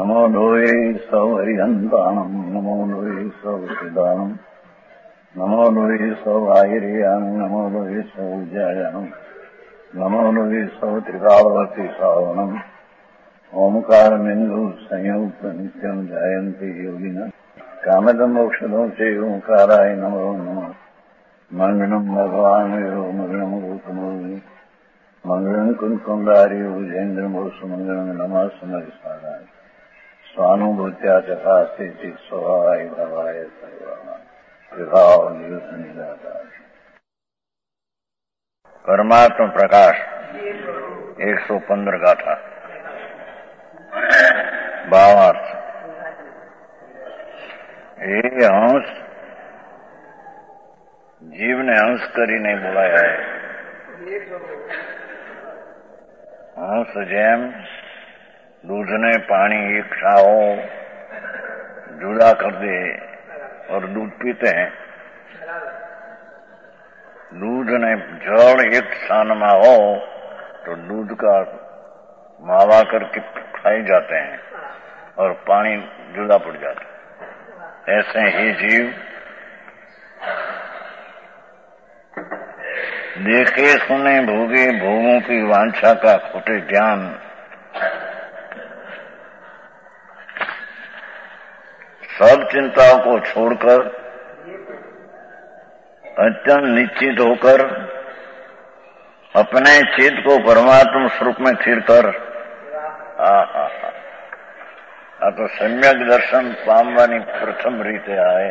नमो लोये सौहरिहन्ताणम् नमो लोये सौहृदानम् नमो लोये सौभागिर्यानम् नमो लोये सौविद्यायानम् नमो लोये सौत्रिकावती सावनम् ओंकारमिन्दु संयुक्त नित्यम् जायन्ति योगिनः कामदम् मोक्षदम् च ओंकाराय नमो नमः मंगलम् भगवान् मंगलम् गौतमोऽग्नि मंगलम् कुंकुमधारी भुजेन्द्रमोसुमंगलम् नमः समरिसाराय स्वानुभूत्या चकास्ते चित् स्वभावाय भवाय सर्वाणाम् विभाव नियुक्त निराकार। परमात्मा प्रकाश 115 गाथा भावार्थ। हे हंस, जीव ने हंस કરીને બોલાયા है। हंस જેમ दूधने पानी एक खाओ जुदा कर दे और दूध पीते हैं, दूध ने जड़ एक स्थान में हो तो दूध का मावा करके खाए जाते हैं और पानी जुदा पड़ जाता है। ऐसे ही जीव देखे सुने भोगे भोगों की वांछा का खोटे ज्ञान सब चिंताओं को छोड़कर अत्यंत निश्चित होकर अपने चित्त को परमात्मा स्वरूप में स्थिर कर तो सम्यक दर्शन पामवानी प्रथम रीते आए।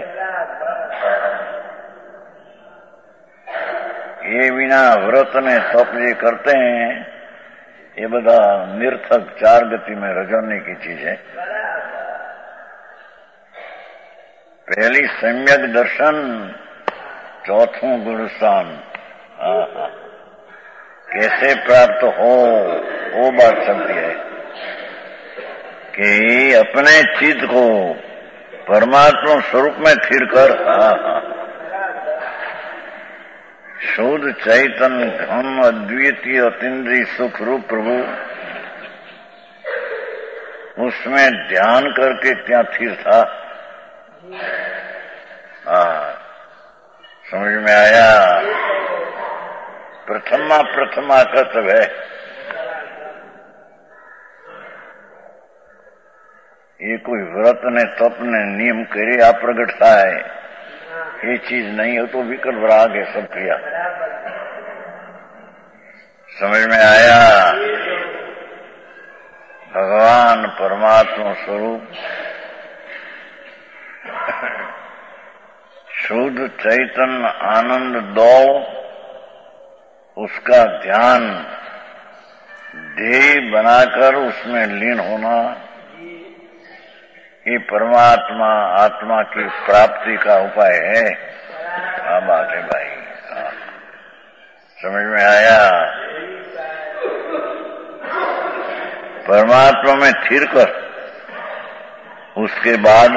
ये बिना व्रत ने तप जे करते हैं ये बधा निर्थक चार गति में रजोने की चीज है। पहली सम्यक दर्शन, चौथों गुणस्थान। कैसे प्राप्त हो वो बात चलती है कि अपने चित्त को परमात्मा स्वरूप में स्थिर कर शुद्ध चैतन्य घन अद्वितीय अतीन्द्रिय सुख रूप प्रभु उसमें ध्यान करके क्या स्थिर था। समझ में आया। प्रथमा कर्तव्य है। ये कोई व्रत ने तप ने नियम करे आ प्रगट થાય ये चीज नहीं हो तो विकल्प राग है सब क्रिया। समझ में आया। भगवान परमात्मा स्वरूप शुद्ध चैतन्य आनंद दो उसका ध्यान ध्येय बनाकर उसमें लीन होना ये परमात्मा आत्मा की प्राप्ति का उपाय है। हाँ बात है भाई। समझ में आया। परमात्मा में स्थिर कर उसके बाद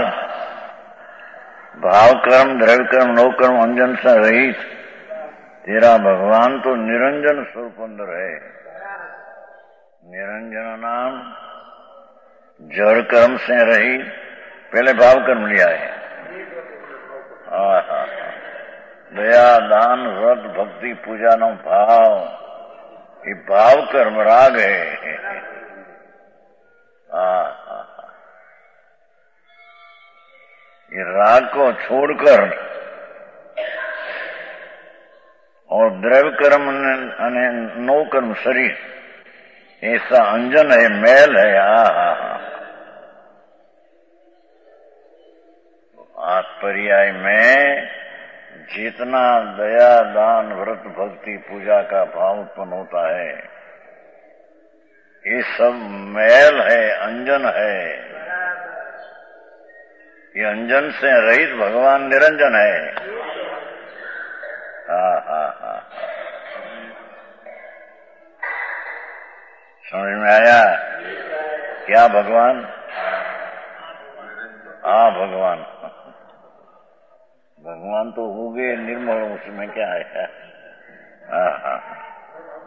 भाव कर्म द्रव्य कर्म नो कर्म अंजन से रहित तेरा भगवान तो निरंजन स्वरूप अंदर है। निरंजन नाम जड़ कर्म से रहित पहले भाव कर्म लिया है। दया दान व्रत भक्ति पूजा नो भाव ये भाव कर्म राग है। ये राग को छोड़कर और द्रव्य कर्म અને नो कर्म शरीर ऐसा अंजन है मैल है। पर्याय में जितना दया दान व्रत भक्ति पूजा का भाव उत्पन्न होता है ये सब मैल है अंजन है। ये अंजन से रहित भगवान निरंजन है। समझ में आया क्या भगवान? भगवान भगवान तो हो गए निर्मल उसमें क्या है।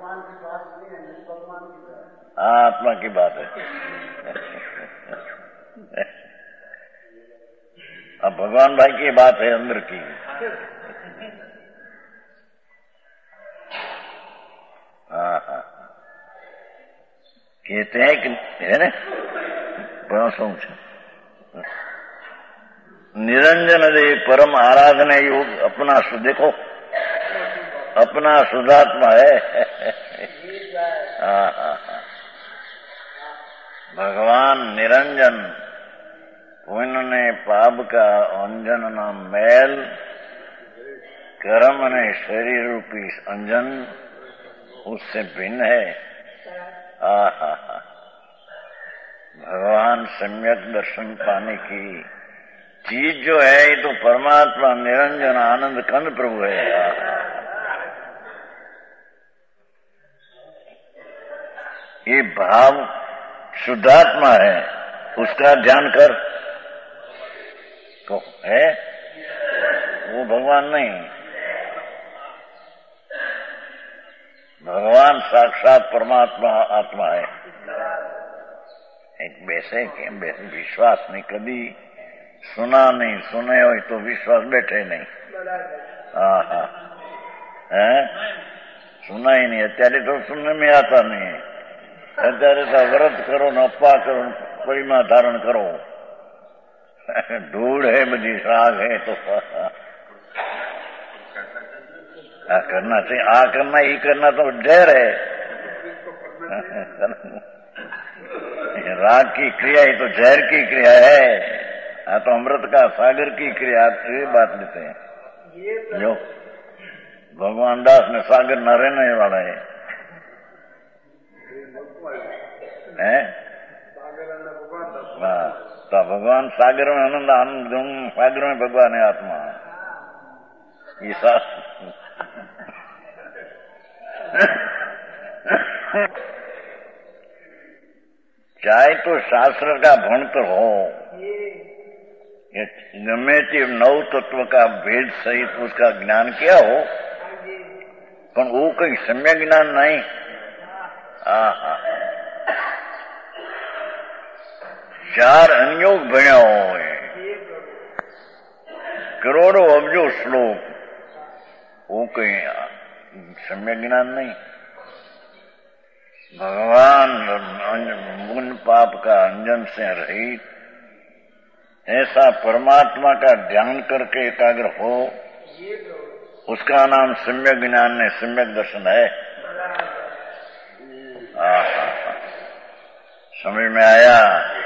आत्मा की बात है। अब भगवान भाई की बात है अंदर की। हाँ हाँ, कहते हैं कि है ना, निरंजन दे परम आराधना योग अपना देखो, अपना शुद्धात्मा है। हाँ हाँ हाँ, भगवान निरंजन, उन्होंने पाप का अंजन नाम मैल, कर्म ने शरीर रूपी अंजन, उससे भिन्न है। हा, भगवान सम्यक दर्शन पाने की चीज जो है ये तो परमात्मा निरंजन आनंद कंद प्रभु है। ये भाव शुद्धात्मा है, उसका ध्यान कर तो है, वो भगवान नहीं। भगवान साक्षात परमात्मा आत्मा है। एक वैसे के विश्वास नहीं, कभी सुना नहीं, सुने हो तो विश्वास बैठे नहीं। हाँ हाँ, है सुना ही नहीं, अत्यारे तो सुनने में आता नहीं है। अत्यारे तो व्रत करो न अपा करो, परिमा धारण करो, धूड़ है बड़ी राग है तो करना चाहिए। आ करना ही करना तो जहर है। राग की क्रिया ही तो जहर की क्रिया है। तो अमृत का सागर की क्रिया, ये बात लेते हैं। जो भगवान दास ने सागर न रहने वाला है, तो भगवान सागर में आनंद, आनंद सागर में भगवान है आत्मा। ये चाहे तो शास्त्र का भणतर हो, गमे ते नव तत्व का भेद सहित उसका ज्ञान किया हो, पर वो कोई सम्यक ज्ञान नहीं। हाँ, चार अनयोग भण्या हो, करोड़ों अब्जो श्लोक, वो कोई सम्यक ज्ञान नहीं। भगवान मुन पाप का अंजन से रहित ऐसा परमात्मा का ध्यान करके एकाग्र हो, उसका नाम सम्यक ज्ञान है, सम्यक दर्शन है। समझ में आया?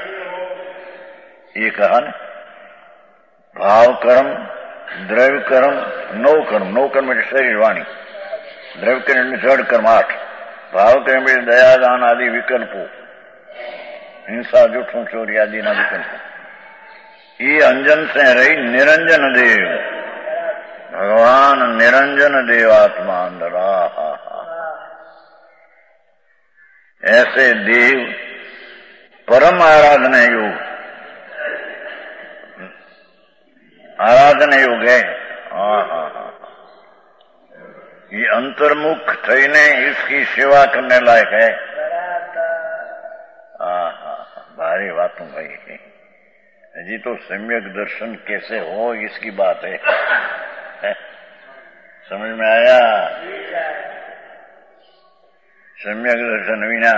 ये कहा ना, भाव कर्म, द्रव्य कर्म, नौ कर्म। नौ कर्म में शरीर वाणी, द्रव्य कर्म में जड़ कर्म 8, भाव कर्म में दया दान आदि विकल्पों, हिंसा जूठों चोरी आदि ना विकल्पों। ये अंजन से रही निरंजन देव, भगवान निरंजन देव आत्मा अंदर। ऐसे देव परम आराधना योग, आराधना योग है। ये अंतर्मुख थईने इसकी सेवा करने लायक है। भारी बातों भाई, जी तो सम्यक दर्शन कैसे हो इसकी बात है। समझ में आया? सम्यक दर्शन बिना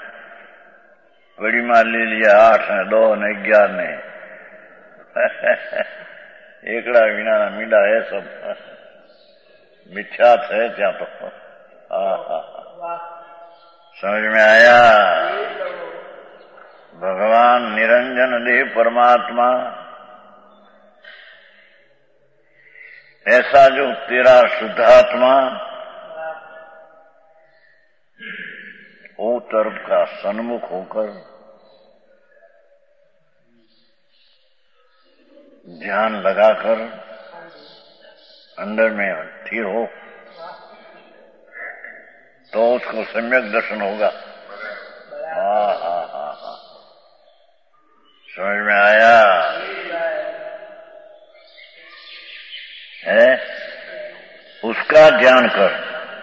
बड़ी माल ले लिया 8 ने 2 ने 11 ने, एकड़ा विना मीडा है सब मिथ्यात है क्या तो। समझ में आया? भगवान निरंजन देव परमात्मा, ऐसा जो तेरा शुद्धात्मा वो तरफ का सन्मुख होकर ध्यान लगाकर अंदर में स्थिर हो तो उसको सम्यक दर्शन होगा। समझ में आया? है उसका ध्यान कर।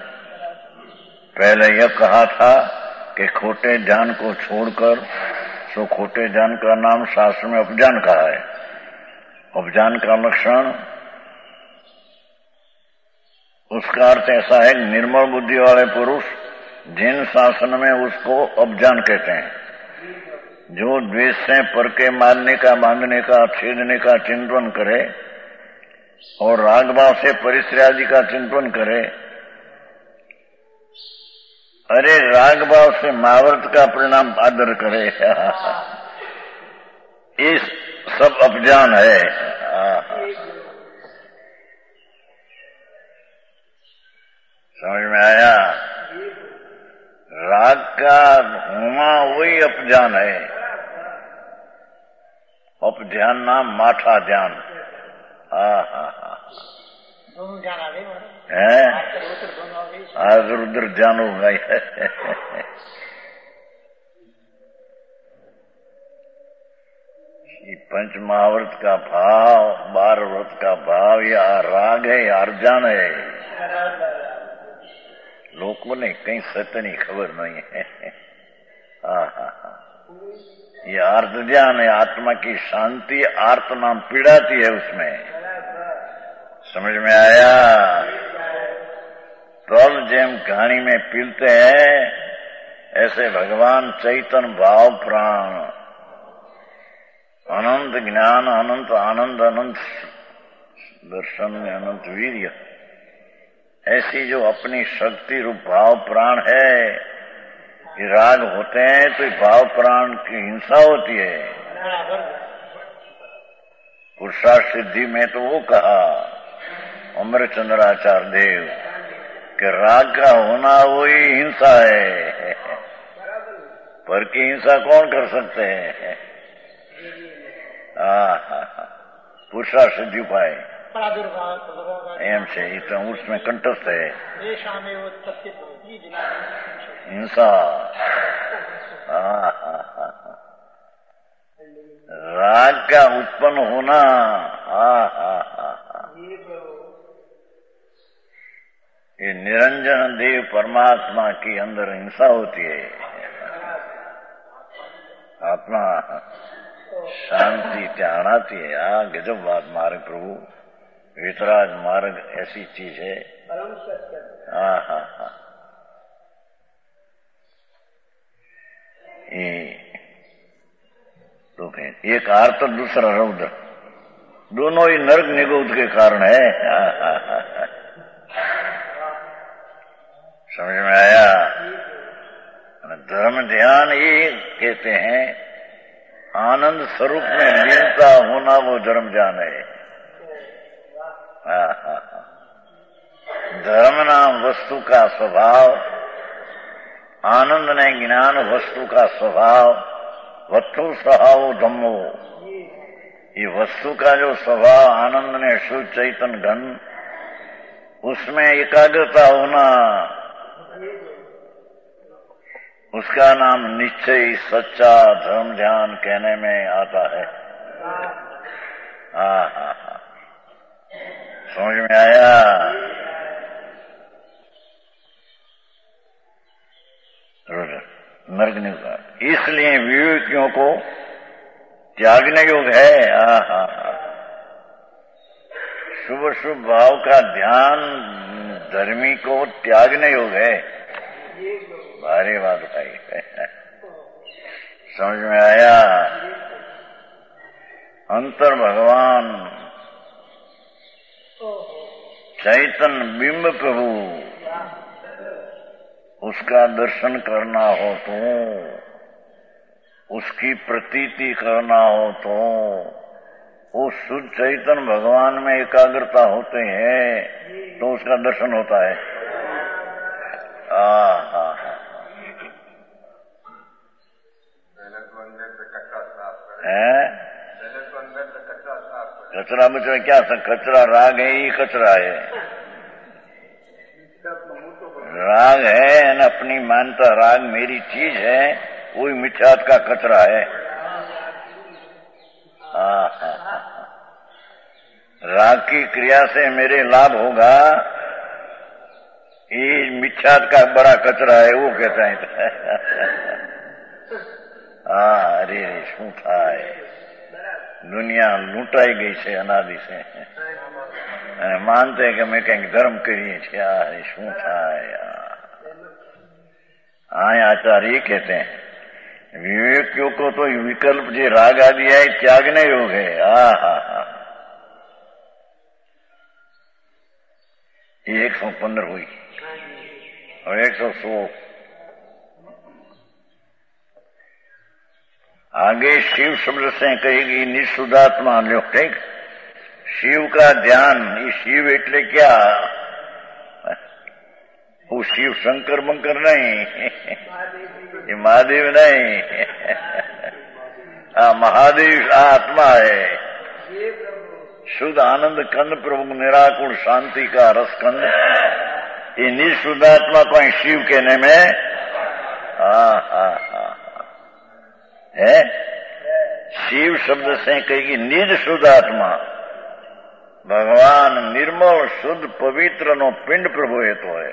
पहले यह कहा था कि खोटे ध्यान को छोड़कर सो खोटे ज्ञान का नाम शास्त्र में उपज्ञान कहा है। उपज्ञान का लक्षण, उसका अर्थ ऐसा है, निर्मल बुद्धि वाले पुरुष जिन शासन में उसको उपज्ञान कहते हैं, जो द्वेष से पर के मारने का, बांधने का, छेदने का चिंतन करे और राग भाव से परिश्रय आदि का चिंतन करे। अरे राग भाव से महाव्रत का परिणाम आदर करे, ये सब अपज्ञान है। समझ में आया? राग का होना वही अपज्ञान है। अपध्यान नाम माठा ध्यान। है आज उधर ध्यान होगा। पंच महाव्रत का भाव, 12 व्रत का भाव, या राग है या अर्जान है, लोगों ने कहीं सत्य नहीं, खबर नहीं है। ये आर्त ध्यान है, आत्मा की शांति आर्त नाम पीड़ाती है उसमें। समझ में आया? तब जेम कहानी में पीलते हैं, ऐसे भगवान चैतन्य भाव प्राण, अनंत ज्ञान, अनंत आनंद, अनंत दर्शन, अनंत वीर्य, ऐसी जो अपनी शक्ति रूप भाव प्राण है, ये राग होते हैं तो भाव प्राण की हिंसा होती है। पुरुषार्थ सिद्धि में तो वो कहा अमरचंद्राचार्य देव कि राग का होना वही हिंसा है, पर की हिंसा कौन कर सकते हैं? पुरुषार्थ सिद्धि उपाय एम से इतना उसमें कंठस्थ है हिंसा। राग का उत्पन्न होना, ये निरंजन देव परमात्मा की अंदर हिंसा होती है। आत्मा शांति त्याग आती है। गजब बात मार्ग प्रभु, वितराग मार्ग ऐसी चीज है। तो एक आर्त और दूसरा रौद्र, दोनों ही नर्क निगोद के कारण है। समझ में आया? धर्म ध्यान ये कहते हैं, आनंद स्वरूप में लीनता होना वो धर्म ध्यान है। धर्म नाम वस्तु का स्वभाव, आनंद ने ज्ञान वस्तु का स्वभाव, वस्तु स्वभाव धम्मो, ये वस्तु का जो स्वभाव आनंद ने शुद्ध चैतन्य घन, उसमें एकाग्रता होना, उसका नाम निश्चय सच्चा धर्म ध्यान कहने में आता है। समझ में आया? नर्क नहीं होगा, इसलिए विवेकियों को त्यागने योग है। शुभ शुभ भाव का ध्यान धर्मी को त्यागने योग है। भारी बात भाई, समझ में आया? अंतर भगवान चैतन्य बिंब प्रभु, उसका दर्शन करना हो तो, उसकी प्रतीति करना हो तो, वो शुद्ध चैतन्य भगवान में एकाग्रता होते हैं तो उसका दर्शन होता है। कचरा बचरा क्या सब कचरा, राग है, ये कचरा है। राग है न, अपनी मानता राग मेरी चीज है, वही मिथ्यात का कचरा है। राग की क्रिया से मेरे लाभ होगा, ये मिथ्यात का बड़ा कचरा है, वो कहता है। અરે શું થાય, દુનિયા લૂંટાઈ ગઈ છે અનાદિ છે અને માનતે કે અમે કંઈક ધર્મ કરીએ છીએ, અરે શું થાય। हाँ आचार्य कहते हैं विवेकियों को तो विकल्प जो राग आदि है त्यागने योग है। हा 115 हुई और 116 आगे शिव शब्द से कहेगी निःशुद्धात्मा लो। ठीक, शिव का ध्यान, ये शिव એટલે क्या? वो शिव शंकर मंकर नहीं, ये महादेव नहीं, महादेव आत्मा है। शुद्ध आनंद कंद प्रभु निराकुल शांति का रस कंद, ये निःशुद्ध आत्मा को शिव कहने में है। शिव शब्द से कहेगी निज शुद्ध आत्मा, भगवान निर्मल शुद्ध पवित्र नो पिंड प्रभु हेतु है।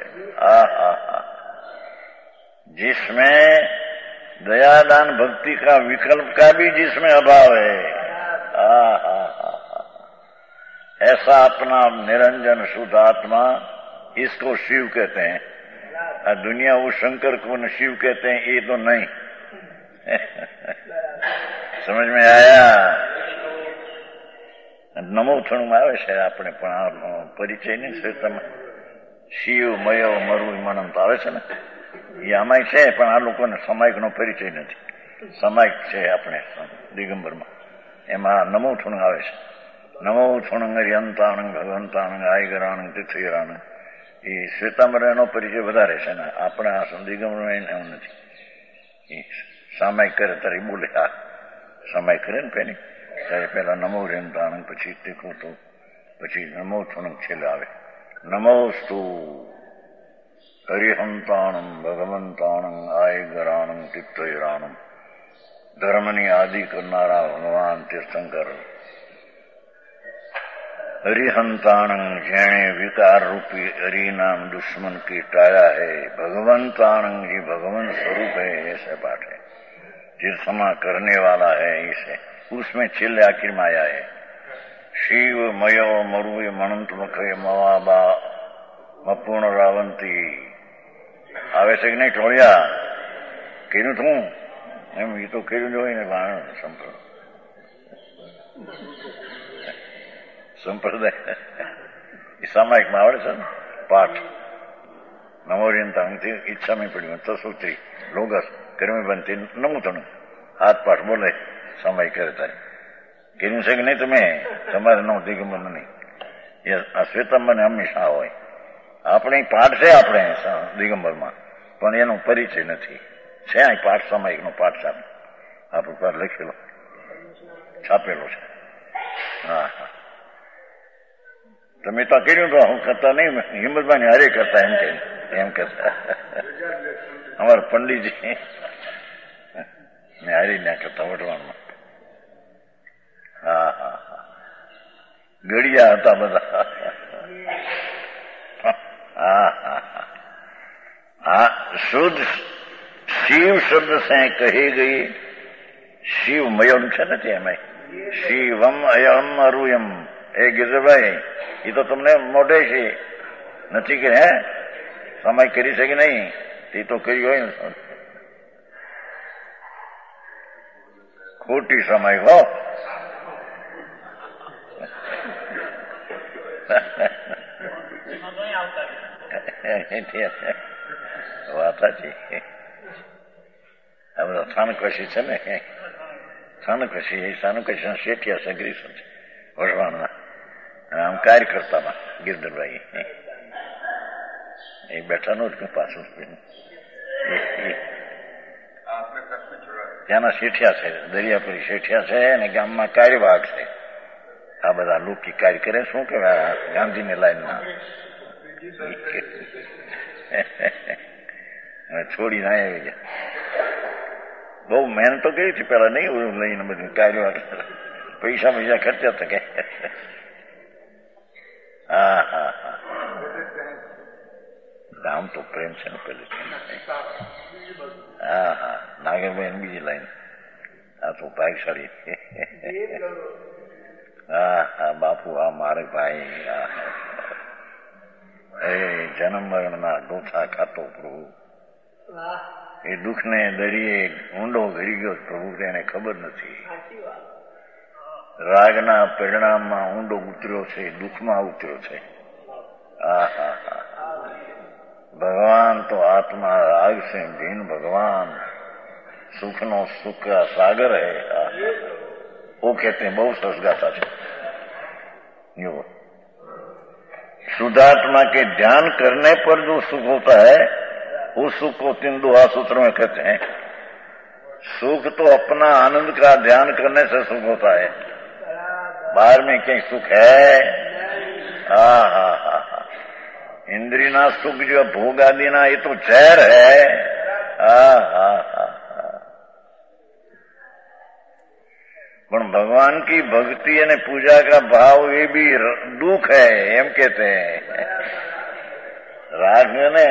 जिसमें दयादान भक्ति का विकल्प का भी जिसमें अभाव है। ऐसा अपना निरंजन शुद्ध आत्मा, इसको शिव कहते हैं। दुनिया वो शंकर को न शिव कहते हैं, ये तो नहीं। समझ में आया? નમોથણું આવે છે આપણે, પણ આ પરિચય નહીં છે તમે શિવ મયો મરવું મનંત આવે છે ને, એ આમાંય છે, પણ આ લોકોને સમાયિકનો પરિચય નથી। સમાયિક છે આપણે દિગંબરમાં, એમાં નમોથણું આવે છે। નમોથણું હરિયંતાણંગ ભગવંતાણંગ આયગરાણંગ તીર્થયરાણંગ, એ શ્વેતાંબર એનો પરિચય વધારે છે ને, આપણે આ દિગંબરમાં એવું નથી। એ સામાયિક કરે ત્યારે બોલે, આ સમાયિક કરે ને પેલી ત્યારે પેલા નમો રેંતાણંગ, પછી તીખું તો પછી નમો થોણંગ છેલ્લે આવે। નમોસ્તુ હરિહંતાણંગ ભગવંતાણંગ આયગરાણંગ તીર્થયરાણંગ, ધર્મની આદિ કરનારા ભગવાન તીર્થંકર। હરિહંતાણંગ જેણે વિકાર रूपी हरि नाम दुश्मन की टाया है, भगवंताणंग जी भगवान स्वरूप है, ऐसे पाठ है। तीर्थमा करने वाला है इसे, उसमें छेल्ले आखिर में आया है शिव मयो मरुए मनंत मखे मवाबा मपूर्ण रावंती। આવે છે કે નહીં ટોળિયા? કીધું તું એમ, એ તો કર્યું જ હોય ને સંપ્રદાય એ સામાયિકમાં આવડે છે ને પાઠ। નમોરિયંતાણથી ઈચ્છા નહીં પડી તસુત્રી લોગસ કર્મી બનતી નમુતણું હાથ પાઠ બોલે સમય કરે થાય। કીધું છે કે નહીં તમે? તમારે નો દિગંબર નહીં, એ આ શ્વેતાંબરને હંમેશા હોય। આપણે પાઠ છે આપણે દિગંબરમાં, પણ એનો પરિચય નથી। છે આ પાઠ સામાયિકનો પાઠ સામે આપણું પર લખેલો છાપેલો છે। હા હા, તમે તો કર્યું તો હું કરતા નહીં, હિંમતભાઈ હારે કરતા એમ કરતા અમારા પંડિતજી ને હારી ના કરતા વટવાનમાં। હા હા હા, ગળિયા હતા બધા। હા હા હા, શુદ્ધ શિવ શબ્દ से કહી ગઈ શિવ મયમ છે નથી એમાં શિવમ અયમ અરુયમ। એ ગિરભાઈ એ તો તમને મોઢે છે નથી કે હે સમય કરી શકે નહીં, એ તો કર્યું હોય ને ખોટી સમય હો। વાત સાચી। આ બધા સ્થાનકવાસી છે ને, સ્થાનકવાસી એ સ્થાનકવાસી શેઠિયા સગરી છે વઢવાણના, આમ કાર્યકર્તામાં ગિરધરભાઈ એ બેઠા નો જ પાછું ત્યાંના શેઠિયા છે, દરિયાપુરી શેઠિયા છે અને ગામમાં કાર્યવાહક છે। આ બધા લોકિક કાર્ય કરે, શું કહેવાય ગાંધીની લાઈનના છોડીને આવી ગયા। બહુ મહેનત તો કરી હતી પેલા, નહીં લઈને બધું કાર્યવાહક પૈસા ખર્ચ્યા હતા કે। હા હા હા, ગામ તો પ્રેમ છે ને પેલે। હા હા, નાગરભાઈ બીજી લાઈન। આ તો ભાગશાળી હા બાપુ આ મારે ભાઈ એ જન્મ મરણના ડોથા ખાતો પ્રભુ એ દુઃખને દરિયે ઊંડો ઘડી ગયો પ્રભુ તેને ખબર નથી. રાગના પરિણામમાં ઊંડો ઉતર્યો છે, દુઃખમાં ઉતર્યો છે. ભગવાન તો આત્મા રાગ से भीन भगवान सुखनो सुख का सागर है. वो कहते हैं बहुत सरस गाथा है. शुद्धात्मा के ध्यान करने पर जो सुख होता है उस सुख को 3 दोहा सूत्र में कहते हैं. सुख तो अपना आनंद का ध्यान करने से सुख होता है, बाहर में कहीं सुख है. इंद्रिय ना सुख जो भोग आदि ना ये तो जहर है. પણ ભગવાન की भक्ति અને पूजा का भाव ये भी दुख है एम कहते हैं. राग ने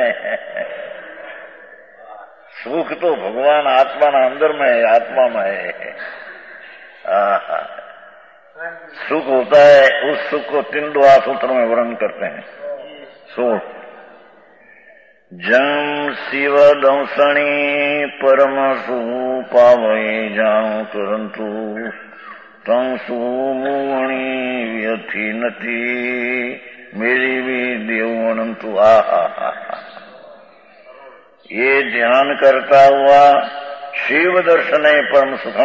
सुख तो भगवान आत्मा ना अंदर में है, आत्मा में है. सुख होता है, उस सुख को 3 दोहा सूत्र में वर्णन करते हैं. सुख जम शिव दंसणी परम सु पावई जाऊं तुरंतु तम सु मुवणी व्यथी नथी मेरी भी देव अनंतु. ये ध्यान करता हुआ शिव दर्शन परम सुखम.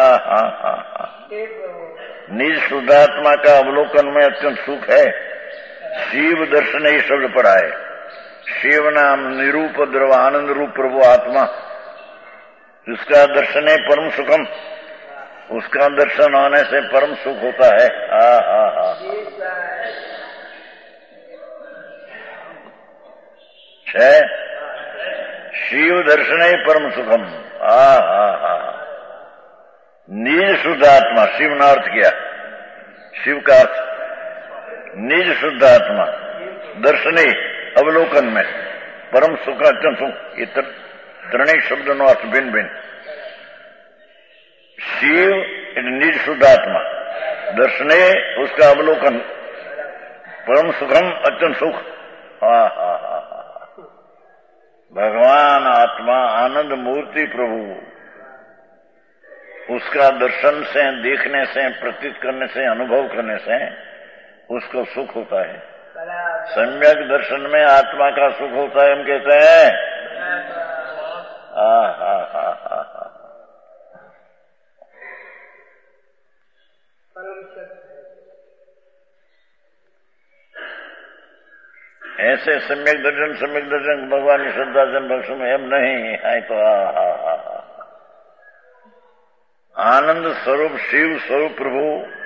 निज शुद्धात्मा का अवलोकन में अत्यंत सुख है. शिव दर्शन ही शब्द पड़ा है. शिव नाम निरूप द्रव आनंद रूप प्रभु आत्मा, उसका दर्शन है परम सुखम. उसका दर्शन होने से परम सुख होता है. शिव दर्शन है परम सुखम. निज शुद्धात्मा, शिव ना अर्थ किया, शिव का अर्थ निज शुद्धात्मा दर्शने अवलोकन में परम सुख अत्यंत सुख. ये त्रणेय शब्द नो अर्थ भिन्न भिन्न. शिव निज शुद्धात्मा दर्शने उसका अवलोकन परम सुखम अत्यंत सुख. भगवान आत्मा आनंद मूर्ति प्रभु, उसका दर्शन से, देखने से, प्रतीत करने से, अनुभव करने से उसको सुख होता है. सम्यक दर्शन में आत्मा का सुख होता है, हम कहते हैं. ऐसे सम्यक दर्शन भगवान की श्रद्धा से बख्शो में हम नहीं है. तो आनंद स्वरूप शिव स्वरूप प्रभु,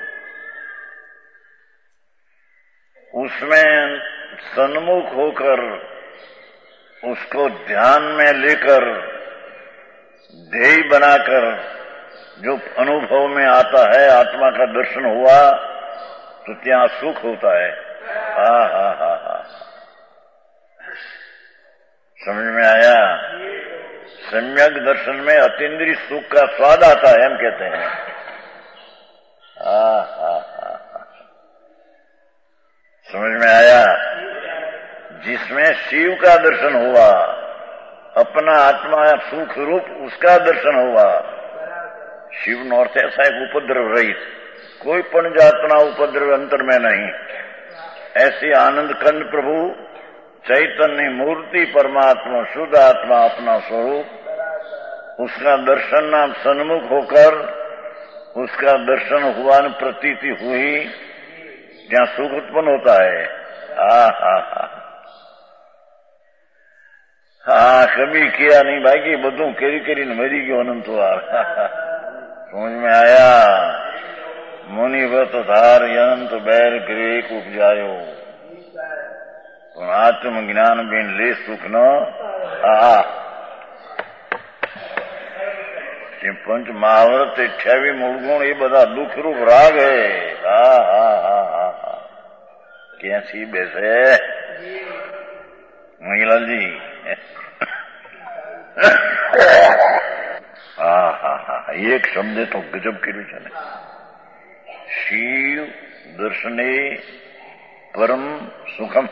उसमें सन्मुख होकर उसको ध्यान में लेकर ध्येय बनाकर जो अनुभव में आता है, आत्मा का दर्शन हुआ तो ત્યાં सुख होता है. समझ में आया? सम्यक दर्शन में अतीन्द्रिय सुख का स्वाद आता है, हम कहते हैं. समझ में आया? जिसमें शिव का दर्शन हुआ, अपना आत्मा सुख रूप उसका दर्शन हुआ. शिव नो अर्थ ऐसा एक उपद्रव रहित, कोई पण जातना उपद्रव अंतर में नहीं. ऐसी आनंद कंद प्रभु चैतन्य मूर्ति परमात्मा शुद्ध आत्मा अपना स्वरूप, उसका दर्शन नाम सन्मुख होकर उसका दर्शन हुआ न प्रतीति हुई, ત્યાં સુખ उत्पन्न होता है. कभी किया नहीं बाकी બધું કેરી કરીને મરી ગયો અનંતવાર. समझ में आया? मुनिवत धार अनंत बैर ग्रेक उपजायो, आत्मज्ञान बिन ले सुख न. पंच महाव्रत 28 मूलगुण ये બધા દુઃખરૂપ રાગ है. कैसी बैसे मंगीलाल जी? एक शब्द तो गजब કર્યું છે ને. શિવ દર્શને परम सुखम.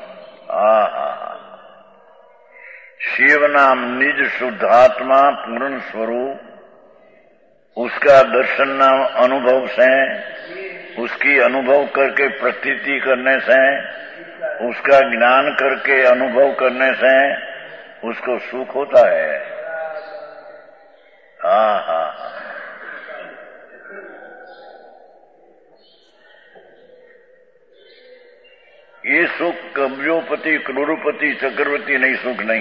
शिव नाम निज शुद्धात्मा पूर्ण स्वरूप, उसका दर्शन नाम अनुभव से, उसकी अनुभव करके प्रतीति करने से, उसका ज्ञान करके अनुभव करने से उसको सुख होता है. ये सुख कब्योपति करोड़पति चक्रवर्ती नहीं, सुख नहीं.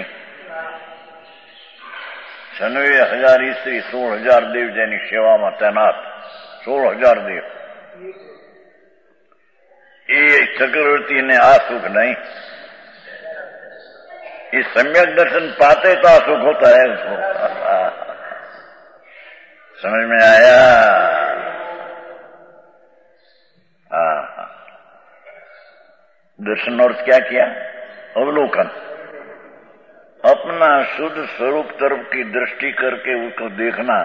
96,000 स्त्री 16,000 देव જેની સેવામાં તૈનાત 16,000 દેવ. એ ચક્રવર્તી ને આ સુખ नहीं. ये सम्यक दर्शन पाते तो आ सुख होता है उसको. समझ में आया? दर्शन और क्या किया? अवलोकन. अपना शुद्ध स्वरूप तरफ की दृष्टि करके उसको देखना.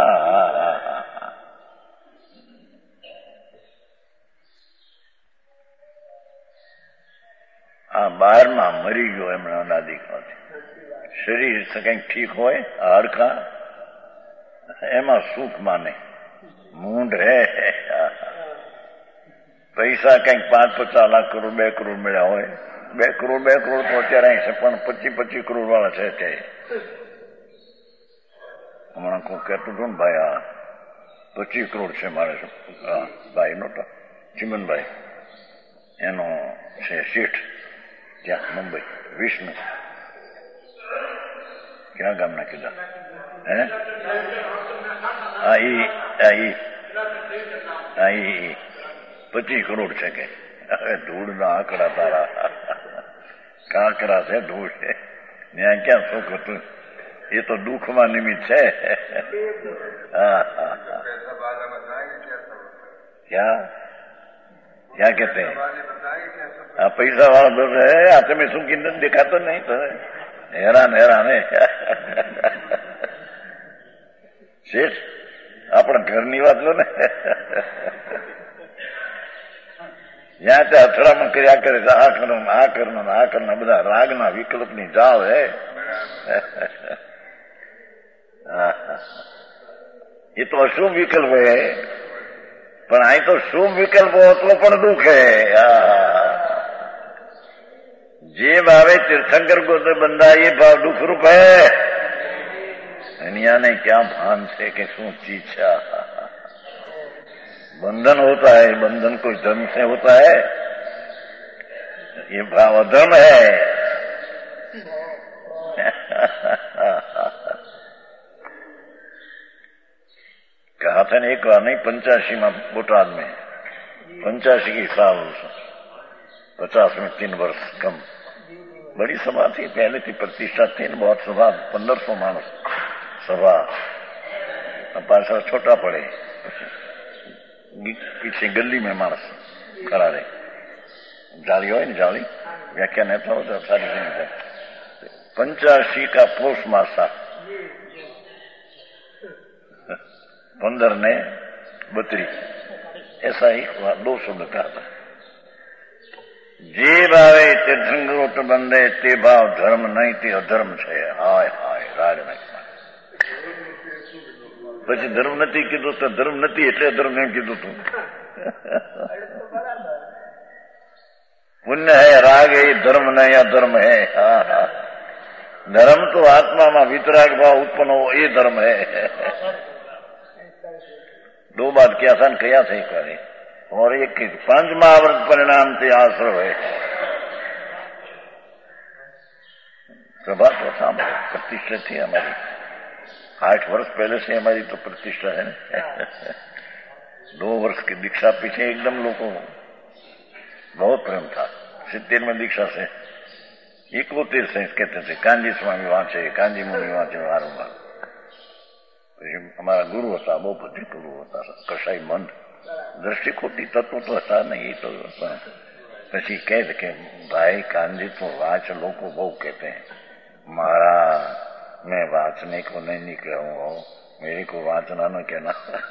બહાર માં મરી ગયો એમના અનાદિ શરીર કંઈક ઠીક હોય હાડકા એમાં સુખ માને. મૂંઢ હે પૈસા કંઈક 5-50 લાખ કરોડ 2 કરોડ મળ્યા હોય. 2 કરોડ તો અત્યારે છે, પણ 25 કરોડ વાળા છે તે. હમણાં કોઈ કહેતું હતું ને ભાઈ, 25 કરોડ છે મારે ભાઈ નો ચિમનભાઈ, એનો છે શેઠ ત્યાં મુંબઈ. વિષ્ણુ ક્યાં ગામના કીધા હે? ઈ 25 કરોડ છે કે. હવે ધૂળના આંકડા તારા કાંકરા છે, ધૂળ છે, ત્યાં ક્યાં સુખ હતું? એ તો દુઃખમાં નિમિત્ત છે. क्या क्या कहते हैं? पैसा वाला दर है, हाथ में सुखी देखा तो नहीं तो हैरान है. શેઠ આપણા ઘરની વાત લો ને. જ્યાં ત્યાં અથડામણ કર્યા કરે છે. આ કરના બધા રાગના વિકલ્પની જાળ હે. એ તો અશુભ વિકલ્પ હે, પણ અહીં તો શુભ વિકલ્પ હો તો પણ દુઃખ હે. જે ભાવે તીર્થંકર को तो बंदा ये भाव दुख रूप है. दुनिया ने क्या भान से कि શું चीज है. बंधन होता है, बंधन कोई धर्म से होता है? ये भाव अधर्म है. कहा था ने एक बार नहीं, 85 में बोटाद में 85 की साल, 50 में 3 वर्ष कम. बड़ी सभा थी, पहले थी प्रतिष्ठा थी, बहुत सभा, 1500 मानस सभा. पासा छोटा पड़े, पीछे गली में मानस खड़ा रहे. जाली हो ना, जाली व्याख्या नेता हो तो सारी जिंदगी. 85 का पोष मासा 15 ने 32, ऐसा ही 2 शब्द कहा था. જે ભાવે તીર્થંકરો તો બંધે તે ભાવ ધર્મ નહીં, તે અધર્મ છે. હાય હાય રાગ નાખવા. પછી ધર્મ નથી કીધું તો ધર્મ નથી એટલે અધર્મ એમ કીધું તું. પુણ્ય હૈ રાગ હૈ, ધર્મ નહીં અધર્મ હૈ. ધર્મ તો આત્મામાં વિતરાગ ભાવ ઉત્પન્ન हो એ ધર્મ હૈ. 2 बात क्या सन कया थे करे. और एक 5 महाव्रत परिणाम से आश्रय है. सभा तो सामने प्रतिष्ठा थी हमारी. 8 वर्ष पहले से हमारी तो प्रतिष्ठा है. 2 वर्ष की दीक्षा पीछे एकदम लोगों को बहुत प्रेम था. 70 में दीक्षा से 71 से कहते थे. कांजी स्वामी वांचे, कांजी मुनि वांचे वारंवार. हमारा गुरु था, बहुत बड़ी गुरु होता था, कसाई मंद. दृष्टि खोटी तत्व तो था नहीं. तो પછી કહે કે ભાઈ કાંજી तो वाच लोग को बहुत कहते हैं. महाराज मैं वाचने को नहीं निकला हूँ, मेरे को वाचना न कहना।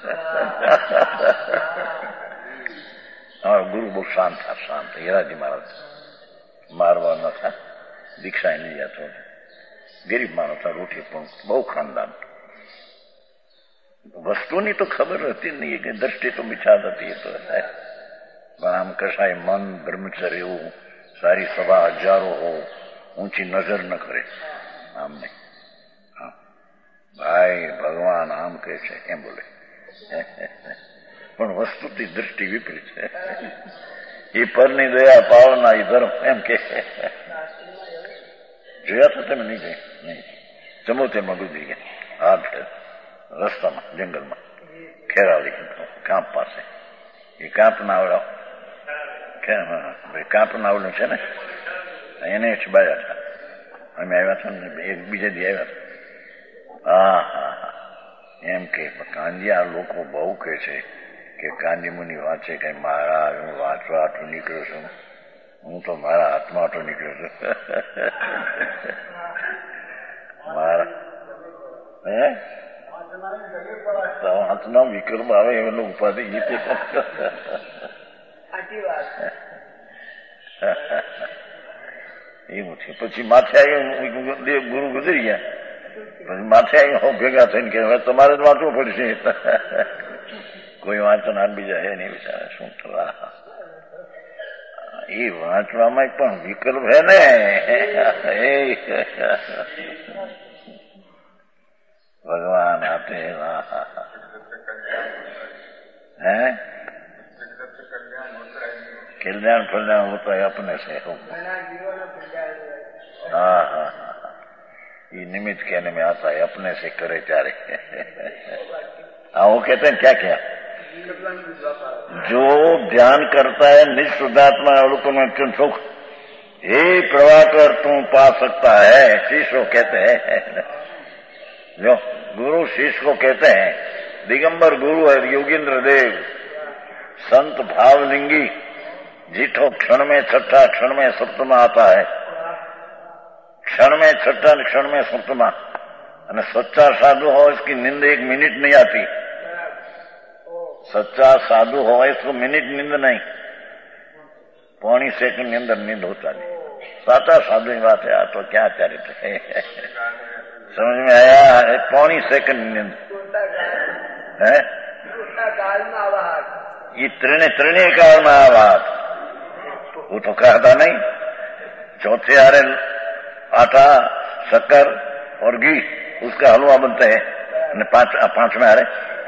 और गुरु बहुत शांत था, शांत। हीराजी महाराज मारवा न था, दीक्षा नहीं लिया था, गरीब मानो था, रोटी पण बहु खानदान। वस्तुनी तो खबर रहती नहीं है, दृष्टि तो मिछा देती है, तो है। पर आम कसाई मन ब्रह्मचर्य हो, सारी सभा हजारों हो, ऊंची नजर न करे आम नहीं। हाँ भाई भगवान आम के છે એમ બોલે, પણ વસ્તુથી દૃષ્ટિ વિપરીત છે। એ પરની દયા પાવના એ ધર્મ એમ કે જોયા તો તમે નહીં ગઈ? નહીં, ચમોતેરમાં ગુજરી ગયા હાથ રસ્તામાં જંગલમાં ખેરાલી કાંપ પાસે। એ કાંપ નાવડા કાંપ નાવડું છે ને, એને છબાયા હતા। અમે આવ્યા હતા ને, એક બીજે દી આવ્યા હતા। હા હા હા, એમ કે કાંડિયા લોકો બહુ કે છે કે કાંડી મુનિ વાંચે કઈ મારા હું વાંચવા આટલું નીકળ્યો છું, હું તો મારા હાથમાં આટલો નીકળ્યો છું। મારા હે હાથના વિકલ્પ આવે એનો ઉપાધિ ગીતે એવું છે। પછી માથે આવી ગુરુ ગુજરી ગયા, પછી માથે આવી હું ભેગા થઈને કે હવે તમારે જ વાંચવું પડશે। કોઈ વાંચનાર બીજા હે નહીં બિચારા, શું થવા। એ વાંચવામાં પણ વિકલ્પ હે ને। भगवान आते हैं हैं, कल्याण फल्याण होता है अपने से। हाँ हाँ हाँ, ये निमित्त कहने में आता है अपने से करे चारे। हाँ वो कहते हैं क्या क्या, जो ध्यान करता है निज शुद्धात्मा अवलोकन में सुख हे प्रभाकर तू पा सकता है, शिष्य कहते हैं। जो गुरु शिष्य को कहते हैं, दिगंबर गुरु है योगेंद्र देव, संत भावलिंगी, जीठो क्षण में छठा क्षण में सप्तमा आता है, क्षण में छठा क्षण में सप्तमा। सच्चा साधु हो इसकी नींद एक मिनट नहीं आती। सच्चा साधु हो इसको मिनट नींद नहीं, पौनी सेकंड के अंदर नींद होता नहीं। साचा साधु की बात है, तो क्या चरित्र है, समझ में आया? पौनी सेकंड नींद है ये त्रिणे काल में आवाज। वो तो कहता नहीं, चौथे आरे आटा शक्कर और घी उसका हलवा बनते हैं, पांचवें आरे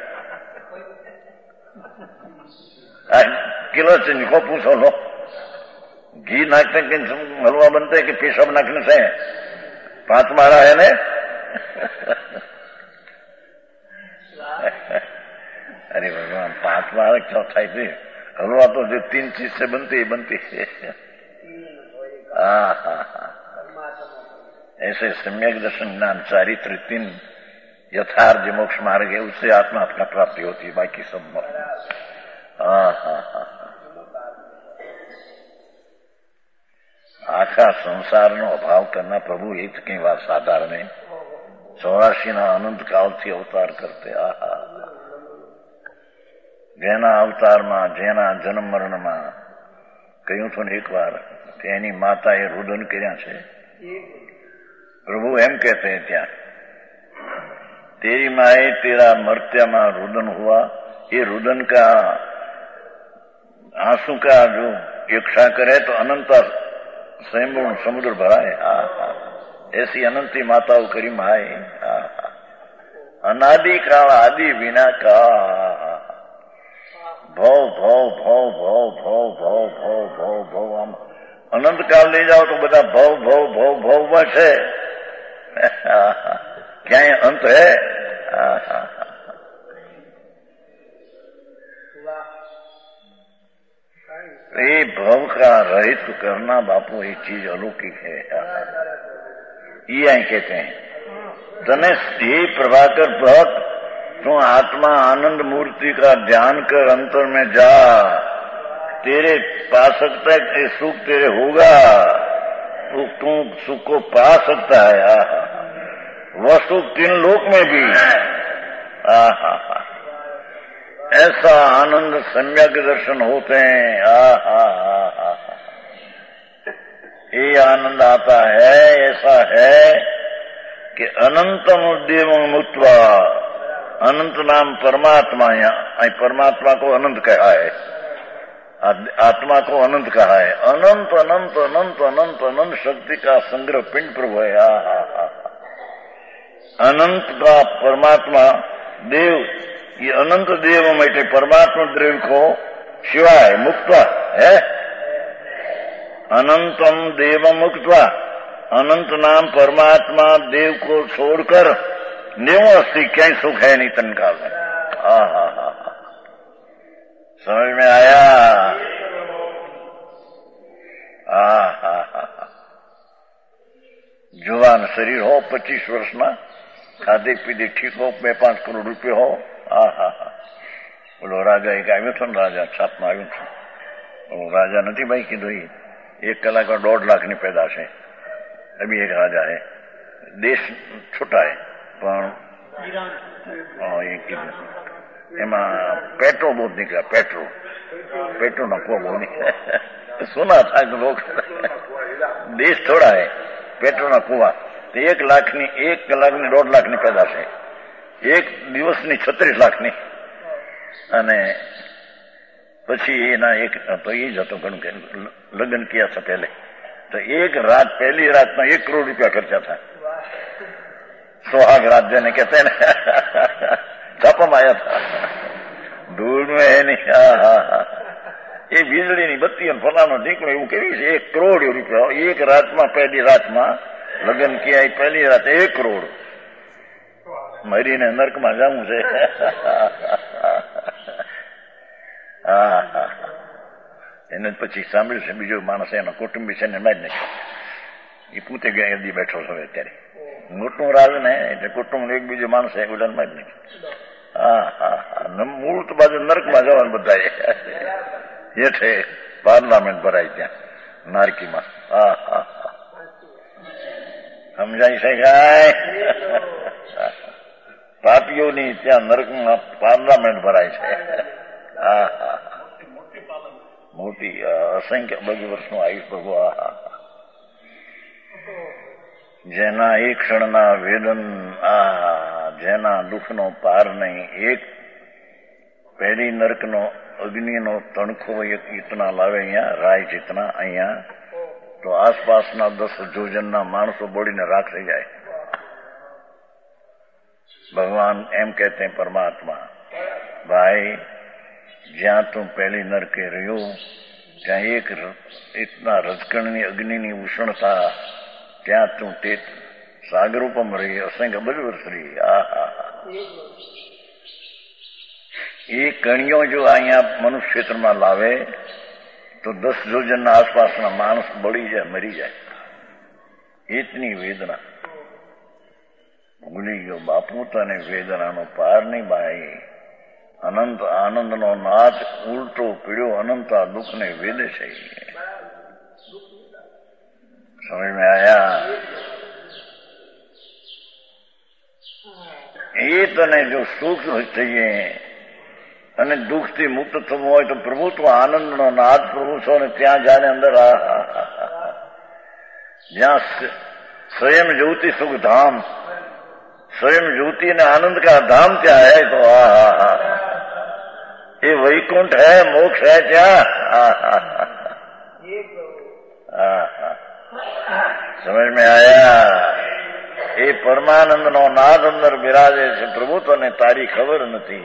किलो से निको पूछो लो, घी नाखते कि हलवा बनते कि पेशाब नाखने से? पांच मारा है ने। अरे भगवान, पांच मारा चौथाई थी हलवा तो जो तीन चीज से बनती है। ऐसे सम्यक दर्शन ज्ञान चारित्र तीन यथार्थ मोक्ष मार्ग है, उससे आत्मा का प्राप्ति होती है, बाकी सब। આખા સંસારનો અભાવ કરનાર પ્રભુ એ જ કઈ વાત સાધારણ નહીં। 84 અનંત કાળથી અવતાર કરતે। આહા, જેના અવતારમાં જેના જન્મ મરણમાં કહ્યું હતું ને એક વાર કે એની માતાએ રુદન કર્યા છે। પ્રભુ એમ કહેते हैं ત્યાં, तेरी माए तेरा मर्त्यामा रुदन हुआ, ये रुदन का आंसू का जो इच्छा करे तो अनंत स्वयं समुद्र भरा है। ऐसी अनंती माताओं करी माए, अनादि काल आदि विना का भव भव भव भव भव भव भव भव भव। हम अनंत काल ले जाओ तो बता भव भव भव भव बस है, क्या ये अंत है? ये भव का रहित करना बापू ये चीज अलौकिक है। ये कहते हैं तने ये प्रभाकर भक्त तू आत्मा आनंद मूर्ति का ध्यान कर, अंतर में जा, तेरे पा सकता है ये सुख तेरे होगा, तू सुख को पा सकता है। वह सुख तीन लोक में भी ऐसा आनंद सम्यक दर्शन होते हैं। ये आनंद आता है, ऐसा है कि अनंतम देवं मुक्त्वा, अनंत नाम परमात्मा, यहाँ परमात्मा को अनंत कहा है, आत्मा को अनंत कहा है। अनंत अनंत अनंत अनंत अनंत शक्ति का संग्रह पिंड प्रभु है। अनंत का परमात्मा देव, ये अनंत देव में परमात्मा देव को शिवाय मुक्त है। अनंतम देव मुक्त्वा, अनंत नाम परमात्मा देव को छोड़कर नेव अस्थि क्या सुख है नहीं तनकाल में। समझ में आया? जुवान शरीर हो, 25 वर्षना, खाधे पीधे ठीक हो, 2-5 करोड़ રૂપિયા हो। બોલો રાજા એક આવ્યો હતો ને, રાજા છાપમાં આવ્યું છે। રાજા નથી ભાઈ કીધું, 1 કલાકમાં 1.5 લાખની પેદા છે। અભી એક રાજા है, દેશ છોટા है પણ એ કીધું એમાં પેટ્રોલ બહુ નીકળ્યા। પેટ્રોલના કુવા બહુ નીકળ્યા। સોના था लोग, देश थोड़ा है, पेट्रोलના કુવા। 1 લાખની 1 કલાકની 1.5 લાખની પેદા છે, 1 દિવસની 36 લાખની। અને પછી એના એક તો એ જ હતો ઘણું કે લગ્ન किया था पहले, तो 1 रात, पहली रात में 1 करोड़ रुपया खर्चा था। सुहाग रात जने कहते हैं ना, छापा आया था, धूल में है नहीं। ये વીજળી ની બત્તી અને ફલાનો ઢીકણો એવું કેવી છે। 1 કરોડ રૂપિયા 1 રાતમાં, પહેલી રાતમાં લગ્ન किया, પહેલી રાત 1 કરોડ। મરીને નર્કમાં જવું છે। એને પછી સાંભળ્યું છે બીજો માણસ, એનો કુટુંબી છે ને મારી નાખ્યો। એ પોતે ગદી બેઠો છે અત્યારે, મોટું રાજ ને એટલે કુટુંબ એક બીજો માણસ ગુલાન મારી નાખ્યો। મૂળ તો બાજુ નર્કમાં જવાનું બધા હેઠે પાર્લામેન્ટ ભરાય ત્યાં નારકીમાં। સમજાય છે કાંઈ? પાપીઓની ત્યાં નર્કમાં પાર્લામેન્ટ ભરાય છે। મોટી અસંખ્ય બધી વર્ષનું આયુષ પ્રભુ। જેના એક ક્ષણના વેદન, જેના દુઃખનો પાર નહીં। એક પહેલી નર્કનો અગ્નિનો તણખો ઇતના લાવે અહીંયા, રાય ચિતના અહીંયા, તો આસપાસના 10 જોજનના માણસો બળીને રાખ થઈ જાય। भगवान एम कहते हैं परमात्मा, भाई ज्यां तू पहली नरके रह्यो त्या एक इतना रजकणनी अग्निनी उष्णता, त्या तू ते सागरूपम रही, असंख्य बलवर्ष रही। ये कणियों जो अहियां मनुष्य क्षेत्र में लावे तो 10 जोजन आसपास मानस बड़ी जाए, मरी जाए। इतनी वेदना। ભૂલી ગયો બાપુ, તને વેદનાનો પાર નહીં ભાઈ। અનંત આનંદનો નાદ ઉલટો પીડ્યો, અનંત દુઃખને વેદે છે। સમજ में आया? એ તને જો સુખ થઈએ અને દુઃખથી મુક્ત થવું હોય તો પ્રભુત્વ આનંદનો નાદ પ્રભુ છો ને ત્યાં જાને અંદર જ્યાં स्वयं ज्योति सुख धाम, स्वयं ज्योति ने आनंद का धाम क्या है? तो ये वैकुंठ है, मोक्ष है क्या? समझ में आया? ये परमानंद नो नाद अंदर बिराजे છે પ્રભુ, તને તારી ખબર નથી।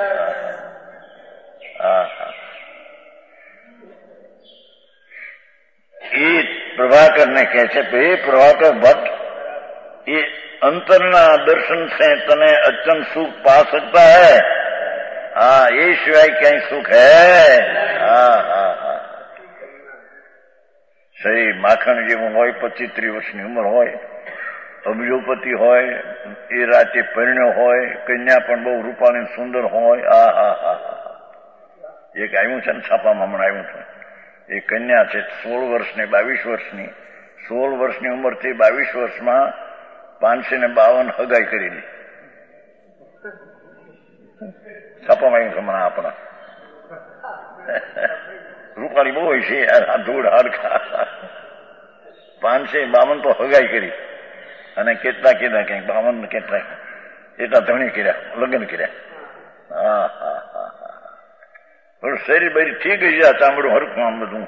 ये प्रभाकर ने कहे છે, हे प्रभाकर भट्ट, ये अंतरना दर्शन से तने अत्यंत सुख पा सकता है? ये सिवाय कहीं सुख है? सही माखण जेवुं होय, 25-30 વર્ષની ઉંમર હોય, અબજોપતિ હોય, એ રાતે પરણ્યો હોય, કન્યા પણ બહુ રૂપાળી સુંદર હોય। એક આવ્યું છે ને છાપામાં, હમણાં આવ્યું છે, એ કન્યા છે 16 વર્ષની, 22 વર્ષની, 16 વર્ષની ઉંમરથી 22 વર્ષમાં 552 હગાઈ કરેલી। છાપામાં હમણાં આપણા રૂપાળી બહુ હોય છે આ ધૂળ હાડકા 552 તો હગાઈ કરી અને કેટલા કીધા કંઈક 52 કેટલા એટલા ધણી કર્યા લગ્ન કર્યા. હા હા હા હા શરીર બરી ઠીક ગયા ચામડું હરખું આમ બધું.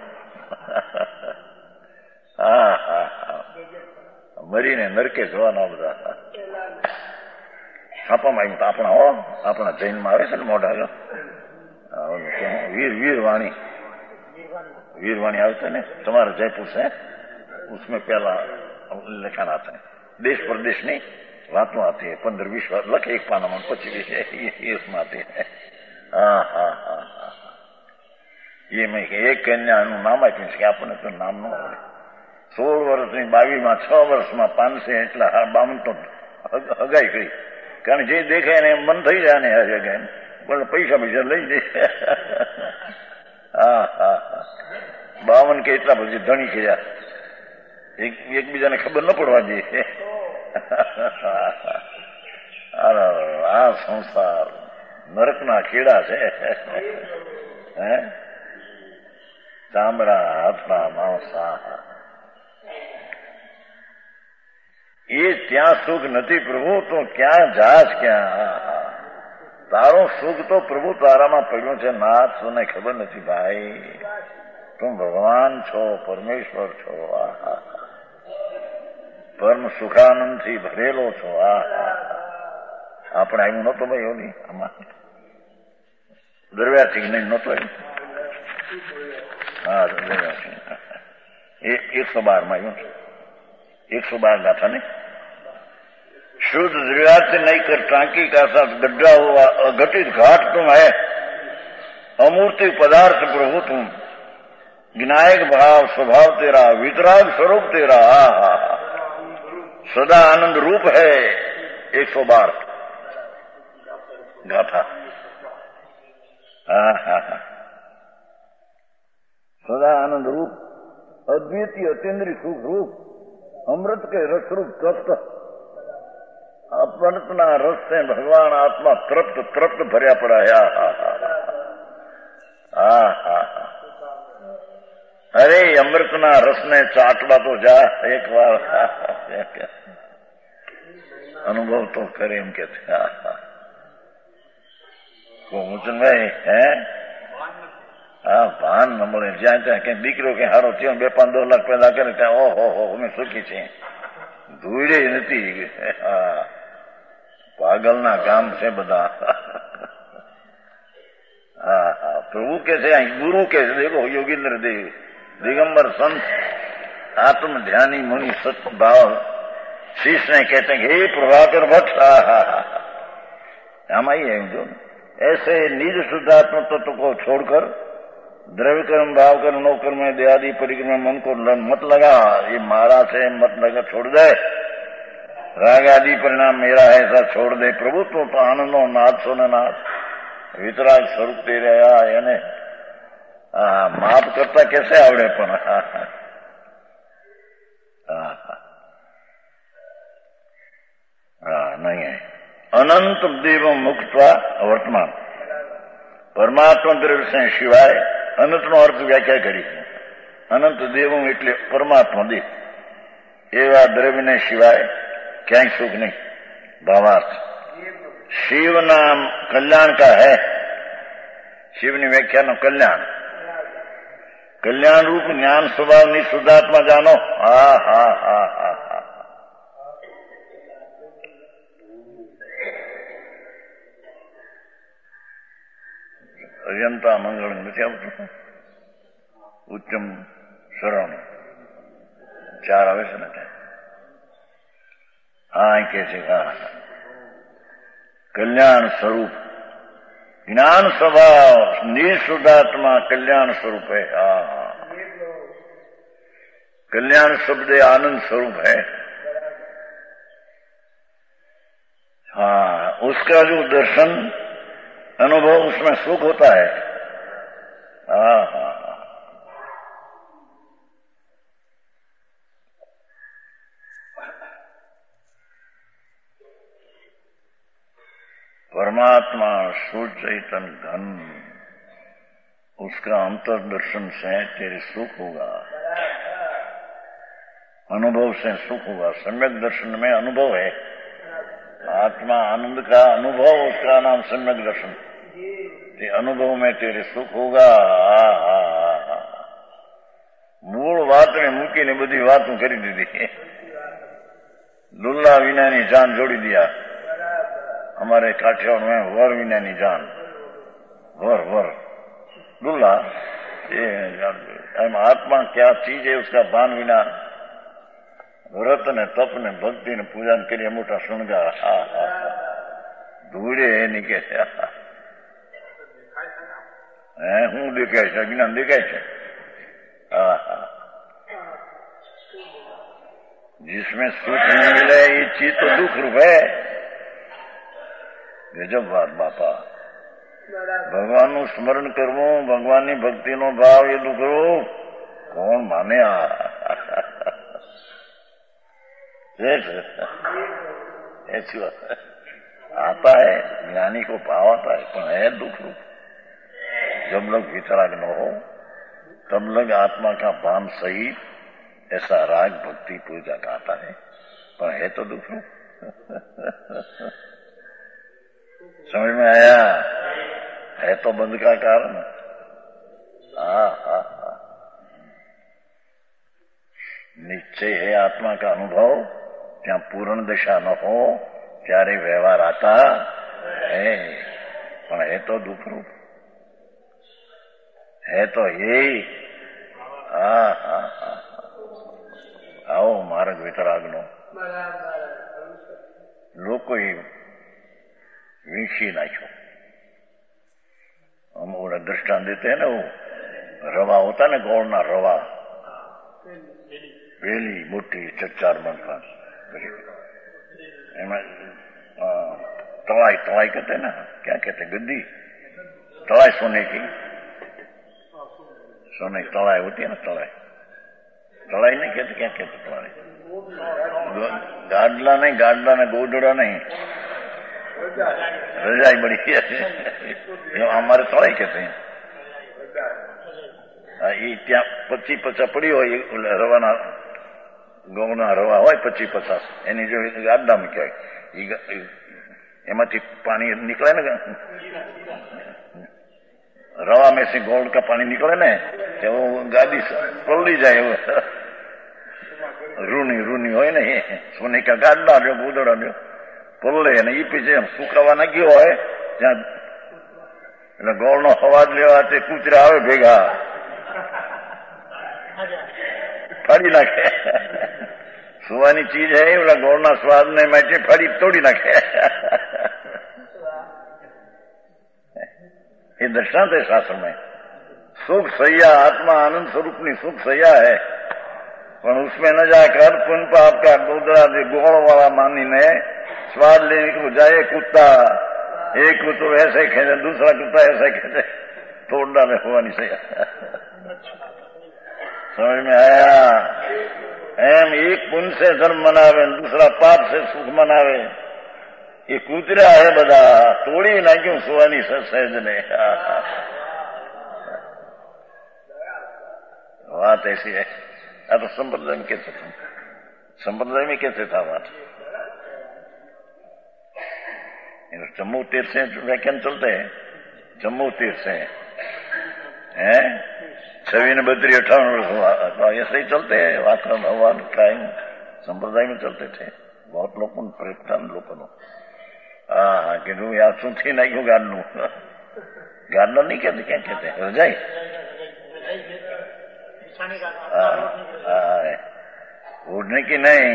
હા હા હા મરીને નરકે જવાના બધા. છાપામાં આવ્યું તો આપણા હો આપણા જૈનમાં આવે છે ને મોઢા વીરવાણી વીरवाणी આવતા ને તમારા जयपुर से उसमें पहला लिखान आता है देश प्रदेश नहीं बातों आती है 15-20 लख एक पानाમાં 25 इसमें आती है. हाँ हाँ हाँ हाँ ये मैं एक કન્યાનું નામ આપ્યું છે કે આપણને તો નામ ન આવડે. 16 વર્ષની 22માં 6 વર્ષમાં 500 એટલા 52 તો હગાઈ કરી. કારણ જે દેખાય ને મન થઈ જાય ને હગાઈ પણ પૈસા લઈ દે. હા હા હા 52 કે એટલા પછી ધણી કર્યા એકબીજાને ખબર ન પડવા દે. આ સંસાર નરકના કીડા છે. હે ચામડા હાથના માંસા એ ત્યાં સુખ નથી પ્રભુ તો ક્યાં જાશ ક્યાં. તારું સુખ તો પ્રભુ તારામાં પડ્યું છે નાથ તને ખબર નથી ભાઈ. તું ભગવાન છો પરમેશ્વર છો. આહા પરમ સુખાનંદ થી ભરેલો છો. આહા આપણે આવ્યું નહોતો ભાઈ ઓની આમાં દરવ્યાથી નહીં નહોતો આવ્યું. હા દરવ્યાથી 112 માં આવ્યું 112 गाथा ने शुद्ध द्रव्यार्थ नहीं कर टांकी का साथ गड्ढा हुआ अघटित घाट तुम है अमूर्ति पदार्थ प्रभु तुम विनायक भाव स्वभाव तेरा वितराग स्वरूप तेरा. हा सदा आनंद रूप है 112 गाथा. हा हा हा सदा आनंद रूप अद्वितीय अतीन्द्रिय सुख रूप अमृत के रस रूप तृप्त अपना रस से भगवान आत्मा तृप्त तृप्त भर्या पड़ा है. हा हा हा अरे अमृतना रस ने चाटवा तो जा एक बार अनुभव तो करे એમ કે મુચનભાઈ હે હા ભાન ન મળે જ્યાં ત્યાં કઈ દીકરો કે હારો થયો 2-5-10 લાખ પેદા કરે ત્યાં ઓહો અમે સુખી છીએ ધૂળે નથી. હા પાગલના કામ છે બધા. હા હા પ્રભુ કે છે ગુરુ કે છે દેખો યોગીન્દ્ર દેવ दिगंबर संत आत्म ध्यानी मुनि सत्य भाव शीश ने कहते हैं हे प्रभाकर भट्ट. हम ही है जो ऐसे निज शुद्धात्म तत्व को छोड़कर द्रव्य कर्म भाव कर्म नौ कर्म में देहादि परिक्रम मन को मत लगा. ये मारा से मत लगा छोड़ दे. राग आदि परिणाम मेरा है ऐसा छोड़ दे. प्रभु तो आनंदो नाथ सोने नाथ वितराग स्वरूप तेरे यानी माफ करता कैसे आवड़े पण. नहीं है अनंत देव मुक्त वर्तमान परमात्मा द्रव्य से सिवाय अनंत नो अर्थ व्याख्या करी. अनंत देवों એટલે પરમાત્મા દેવ એવા દ્રવ્યને સિવાય ક્યાંય સુખ નહીં. ભાવાર્થ शिव नाम कल्याण का है. शिवની વ્યાખ્યાનો કલ્યાણ कल्याण रूप ज्ञान स्वभाव ની શુદ્ધાત્મા જાનો. હા હા હા હા હા અજંતા મંગળ નથી આવતું ઉચ્ચમ શરણ 4 આવે છે ને ત્યાં. હા કે છે હા કલ્યાણ સ્વરૂપ ज्ञान स्वभाव निःशुद्धात्मा कल्याण स्वरूप है. हाँ कल्याण शब्द आनंद स्वरूप है. हाँ उसका जो दर्शन अनुभव उसमें सुख होता है. हाँ हाँ परमात्मा सुचैतन घन, उसका अंतर्दर्शन से तेरे सुख होगा, अनुभव से सुख होगा। सम्यक दर्शन में अनुभव है, आत्मा आनंद का अनुभव, उसका नाम सम्यक दर्शन। ते अनुभव में तेरे सुख होगा। मूल बात में मूकी ने बधी बातों करी दीदी। लुल्ला विनानी जान जोड़ी दिया। हमारे काठियावाड़ में वर विनानी जान, वर वर लुल्ला। ये आत्मा क्या चीज है उसका भान विना व्रत ने तप ने भक्ति ने पूजा करिए मोटा शृंगार। धूड़े નીકળે છે। હું દેખાય છે, જ્ઞાન દેખાય છે। जिसमें सुख नहीं मिले ये चीज तो दुख रूप है। गजब बात बापा। भगवान નું સ્મરણ કરવું, ભગવાનની ભક્તિનો ભાવ એ દુઃખ રૂપ કોણ માને? ऐसी बात आता है, ज्ञानी को भाव आता है, पर है दुख रूप। जब लोग वितराग न हो तब लग आत्मा का भान सही, ऐसा राग भक्ति पूजा का आता है, पर है तो दुख रूप। समझ में आया? है तो बंध का कारण। निश्चय है आत्मा का अनुभव, ત્યાં પૂર્ણ દશા ન હો ત્યારે વ્યવહાર आता है, પણ है तो दुख रूप, है तो यही। आओ मार्ग वितरागનો લોકોએ વીંછી નાખ્યો। हम वो दृष्टांत देते हैं ना, वो रवा होता है ना, गौड़ना रवा, वेली मोटी 4 मन 5 तलाई, तलाई कहते हैं ना, क्या कहते हैं, गद्दी तलाई, सोने की, सोने की तलाई होती है ना, तलाई, तलाई नहीं कहते, क्या कहते तलाई? गाडला नहीं, गाडला ने गोदड़ा नहीं, रजाई बड़ी है, हमारे तलाई कहते हैं। ये त्या 25-50 पड़ी हो रवाना ગોળના રવા હોય 25-50, એની જો ગાડામાં કહેવાય, એમાંથી પાણી નીકળે ને, रवा में से गोल्ड का पानी निकले ना, तो वो गाड़ी पलटी जाए, वो रूनी रूनी हो ना, ये सोने का गाड़ा जो बूदड़ा जो पल्ले ने ये पीछे सुकावा ना गयो है, જ્યાં એટલે ગોળનો અવાજ લેવા તે કૂતરા આવે ભેગા ફાડી નાખે। સુવાની ચીજ है, ઓલા ગોળના સ્વાદને માટે ફાડી તોડી નાખે। ये दृष्टांत है शास्त्र में। सुख सैया, आत्मा आनंद स्वरूपनी सुख सैया है, पर उसमें न जाकर पुन पाप का गोदड़ा गोड़ वाला मानी ने स्वाद लेने को जाए कुत्ता, एक कुत्ता ऐसे खेले, दूसरा कुत्ता ऐसे खेले, तोड़ डाले हुआ नहीं सैया। समझ में आया? एम एक पुण्य से धर्म मनावे, दूसरा पाप से सुख मनावे। ये कूतरा है बदा, तोड़ी नाख्યું સુવાની સહેજ ने। बात ऐसी है। अब तो संप्रदाय में कैसे था, संप्रदाय में कैसे था बात? जम्मू तीर्थ से व्याख्यान चलते हैं, जम्मू तीर्थ से हैं 26 ने 32 58 वर्ष हुआ, तो ऐसे ही चलते हैं। वाकरण भगवान टाइम संप्रदाय में चलते थे बहुत लोगों, प्रेतान लोगों। हाँ, कि यार सुथी नहीं हो गाड़नू, गाड़ना नहीं कहते, क्या कहते हैं, रजाई, ओढ़ने की नहीं,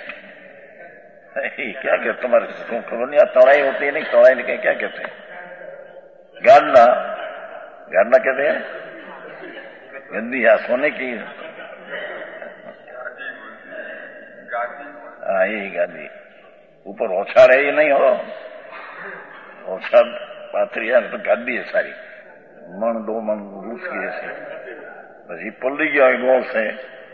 क्या कहते तुम्हारे खबर नहीं, तड़ाई होती है नहीं, तड़ाई नहीं, क्या कहते हैं, गाड़ना, गाड़ना कहते हैं गंदी, या सोने की, हाँ यही गादी, ऊपर ओछाड़ है, ये नहीं हो, ओछाड़ पाथरी है तो गादी है सारी, मन 2 मन रूस की ऐसे, बस ये पल्ली गया है गौर से,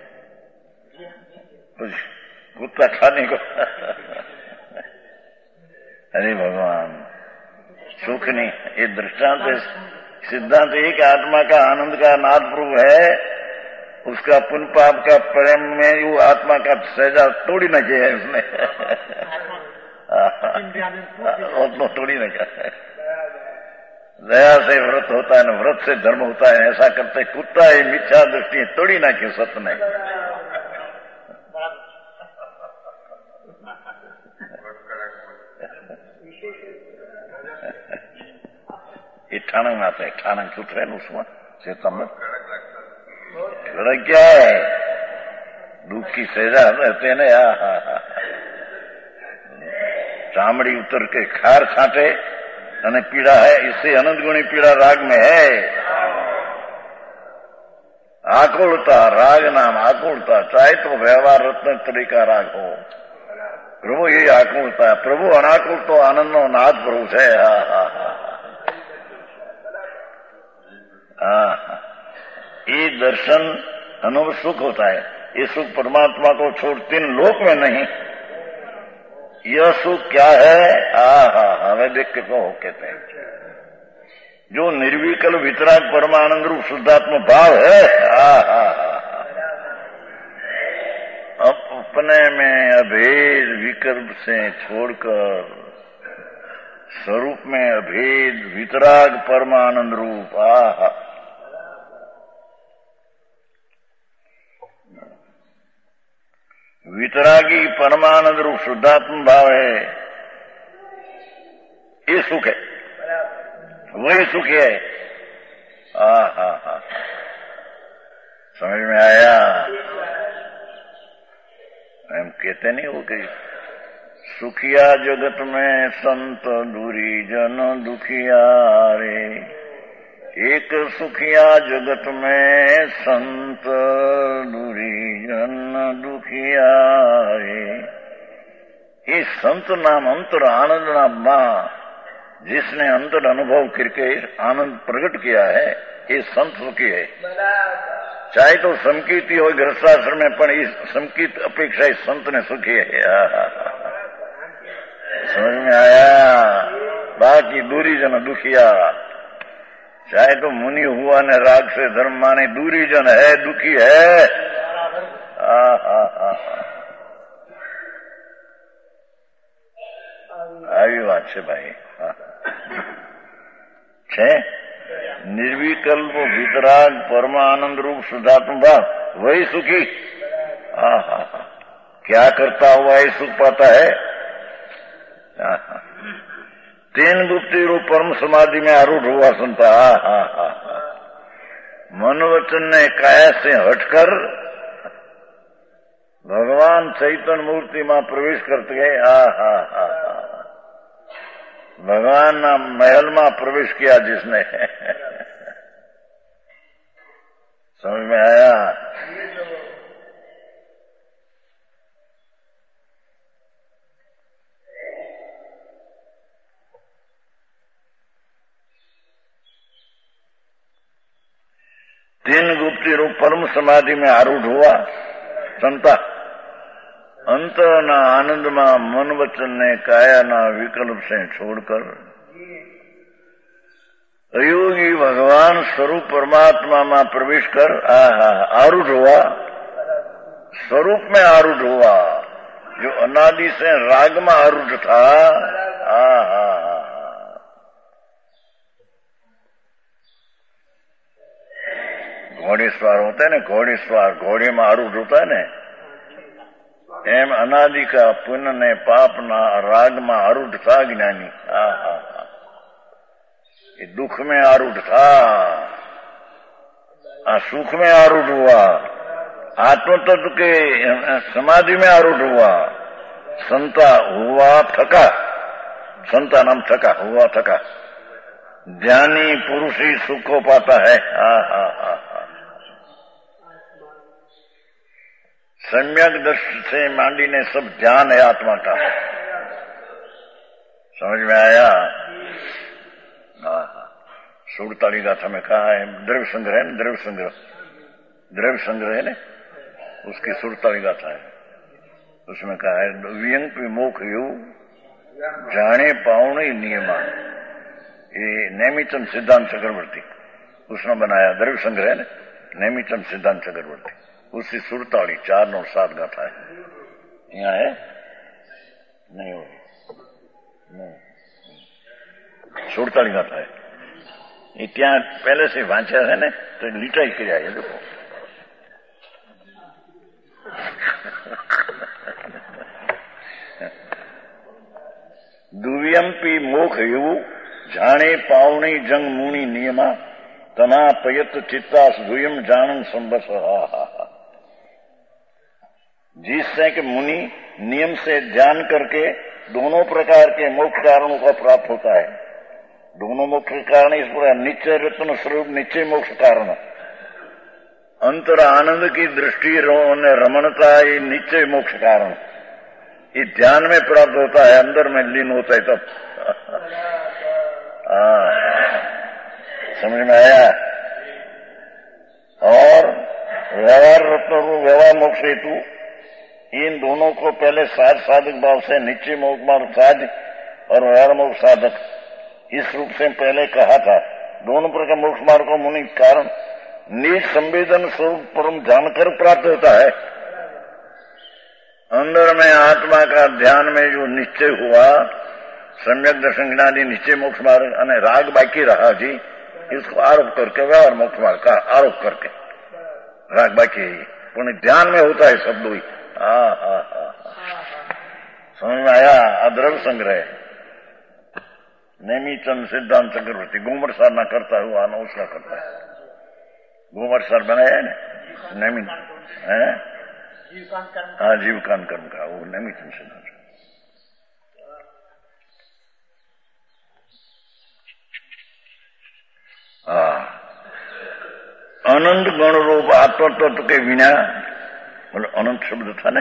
कुछ कुत्ता खाने को। अरे भगवान, सुख नहीं। ये दृष्टांत सिद्धांत एक आत्मा का आनंद का नाद प्रभु है, उसका पुण्य पाप का प्रेम में वो आत्मा का सहजा तोड़ी न किया है उसने। तो तोड़ी न किया है। दया से व्रत होता है न व्रत से धर्म होता है, ऐसा करते कुत्ता है मिथ्या दृष्टि तोड़ी ना क्यों सत्य ने। ये ठाणंग आते हैं, ठाणंग छूट रहे उसमें चेतन में लड़क क्या है दुख की सजा रहते न चामड़ी उतर के खार छाटे અને पीड़ा है, इससे अनंत गुणी पीड़ा राग में है। आकुलता राग नाम आकुलता, चाहे तो व्यवहार रत्न तरीका राग हो, प्रभु ये आकुलता है। प्रभु अनाकुल तो आनंद नो नाथ प्रभु है। ये दर्शन अनुभव सुख होता है। ये सुख परमात्मा को छोड़ तीन लोक में नहीं। यह सुख क्या है? हमें देख के तो हो कहते हैं जो निर्विकल वितराग परमानंद रूप शुद्धात्म भाव है। अब अपने में अभेद विकल्प से छोड़कर स्वरूप में अभेद वितराग परमानंद रूप वितरागी परमानंद रूप शुद्धात्म भाव है। ये सुख है, वही सुख है। समझ में आया? हम कहते नहीं हो कि सुखिया जगत में संत दूरी जन दुखिया रे। एक सुखिया जगत में संत दूरी जन दुखिया रे। ये संत नाम अंतर आनंद नाम मां, जिसने अंतर अनुभव करके आनंद प्रकट किया है, ये संत सुखी है। चाहे तो समकीर्ति हो गृहस्थाश्रम में, पर इस समकीर्त अपेक्षा इस संत ने सुखी है। समझ में आया? बाकी दूरी जन दुखिया, चाहे तो मुनि हुआ ने राग से धर्म माने, दूरी जन है दुखी है। આવી વાત છે ભાઈ। છે निर्विकल्प वितराग परमानंद रूप शुद्धात्म भाव, वही सुखी। क्या करता हुआ ये सुख पाता है? तीन गुप्ति रूप परम समाधि में आरूढ़ हुआ सुनता। मन वचन ने काया से हटकर भगवान चैतन्य मूर्ति में प्रवेश करते गए। भगवान ना महल में प्रवेश किया जिसने। समझ में आया? तीन गुप्ति रूप परम समाधि में आरूढ़ हुआ संता। अंत ना आनंद में मन वचन ने काया ना विकल्प से छोड़कर अयोगी भगवान स्वरूप परमात्मा में प्रवेश कर आरूढ़ हुआ। स्वरूप में आरूढ़ हुआ, जो अनादि से राग में आरूढ़ था। घोड़ेस्वार होता है ना, घोड़ेस्वार घोड़े में आरूढ़ होता है ना, एम अनादि का पुण्य ने पाप ना राग में आरूढ़ था ज्ञानी। ये दुख में आरूढ़ था, सुख में आरूढ़ हुआ, आत्म तत्व के समाधि में आरूढ़ हुआ। संता हुआ थका, संता नाम थका हुआ थका। ज्ञानी पुरुष ही सुख को पाता है। सम्यक दृष्टि से मांडी ने सब ध्यान है आत्मा का। समझ में आया? 47 गाथा में कहा है, द्रव्य संग्रह है ना, द्रव्य संग्रह है ना, उसकी 47 गाथा है। उसमें कहा है व्यंग विमोख यू जाने पाउण नियमा। ये नेमीचंद सिद्धांत चक्रवर्ती उसने बनाया द्रव्य संग्रह ने, नेमीचंद सिद्धांत चक्रवर्ती, उसकी सुरताड़ी 4 नोट 7 गाथा है। यहाँ है नहीं हो सुरताड़ी गाथा है। ये क्या पहले से वांचा है ने तो लीटा ही किया है। देखो दुव्यंपी मोख यु जाने पावनी जंग मुनि नियमा तना पयत चित्तास दुयम जानन संबस। जिससे कि मुनि नियम से जान करके दोनों प्रकार के मोक्ष कारणों का प्राप्त होता है। दोनों मोक्ष कारण इस प्रकार निश्चय रत्न स्वरूप निश्चय मोक्ष कारण, अंतर आनंद की दृष्टि रमणता ये निश्चय मोक्ष कारण, ये ध्यान में प्राप्त होता है, अंदर में लीन होता है तब। समझ में आया। और व्यवहार रत्न व्यवहार मोक्ष हेतु इन दोनों को पहले साधक भाव से निश्चय मोक्ष मार्ग साध और व्यवहार मोक्ष साधक इस रूप से पहले कहा था। दोनों प्रकार मोक्ष मार्ग को मुनि कारण निज संवेदन स्वरूप परम जानकर प्राप्त होता है। अंदर में आत्मा का ध्यान में जो निश्चय हुआ सम्यक दर्शन ज्ञानी निश्चय मोक्ष मार्ग અને राग बाकी रहा जी, इसको आरोप करके व्यवहार मोक्ष मार्ग का आरोप करके राग बाकी है, पुण्य ध्यान में होता है शब्द ही। समझ में आया। अद्रव्य संग्रह नेमीचंद सिद्धांत चक्रवर्ती गोमर साधना करता हुआ आना उसका करता है। गोमर सर बनाया है ना नेमी है, हाँ जीवकान कर्म का वो नेमीचंद सिद्धांत। अनंत गण रूप आत्म तत्व के बिना, मतलब अनंत शब्द था ना,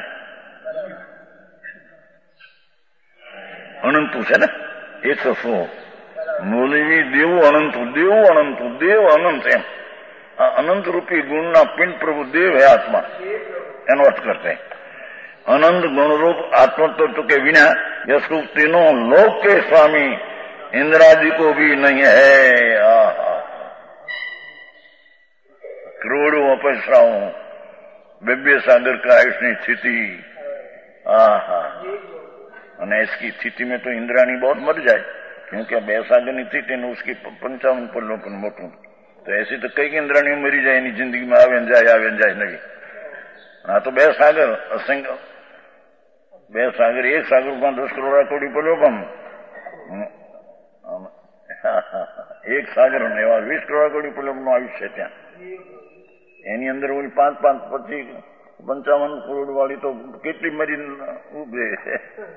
अनंत है ना, 100 मूलवी देव अनंत देव अनंत देव अनंत एम अनंत रूपी गुणना पिंड प्रभु देव है आत्मा, एनो अर्थ करते हैं। अनंत गुण रूप आत्म तत्व के बिना यह सुख तीनों लोक के स्वामी इंद्रादि को भी नहीं है। करोड़ों अपसराओं बेबे सागर का आयुष्नी स्थिति, અને इसकी स्थिति में तो इंद्राणी बहुत मर जाए, क्योंकि अब सागर की स्थिति ने उसकी 55 पल्लों पर मोटू, तो ऐसी तो कई इंद्राणी मरी जाए नहीं जिंदगी में आवे जाए नहीं। हाँ तो 2 सागर असंख्य 2 सागर, 1 सागर में 10 करोड़ कोड़ी पल्लो पण 1 સાગર ને એવા 20 કરોડ કોટી પલ્લોનું આયુષ્ય ત્યાં, એની અંદર ઓલી 5 પછી 55 કરોડ વાળી તો કેટલી મરી ઉભરે છે।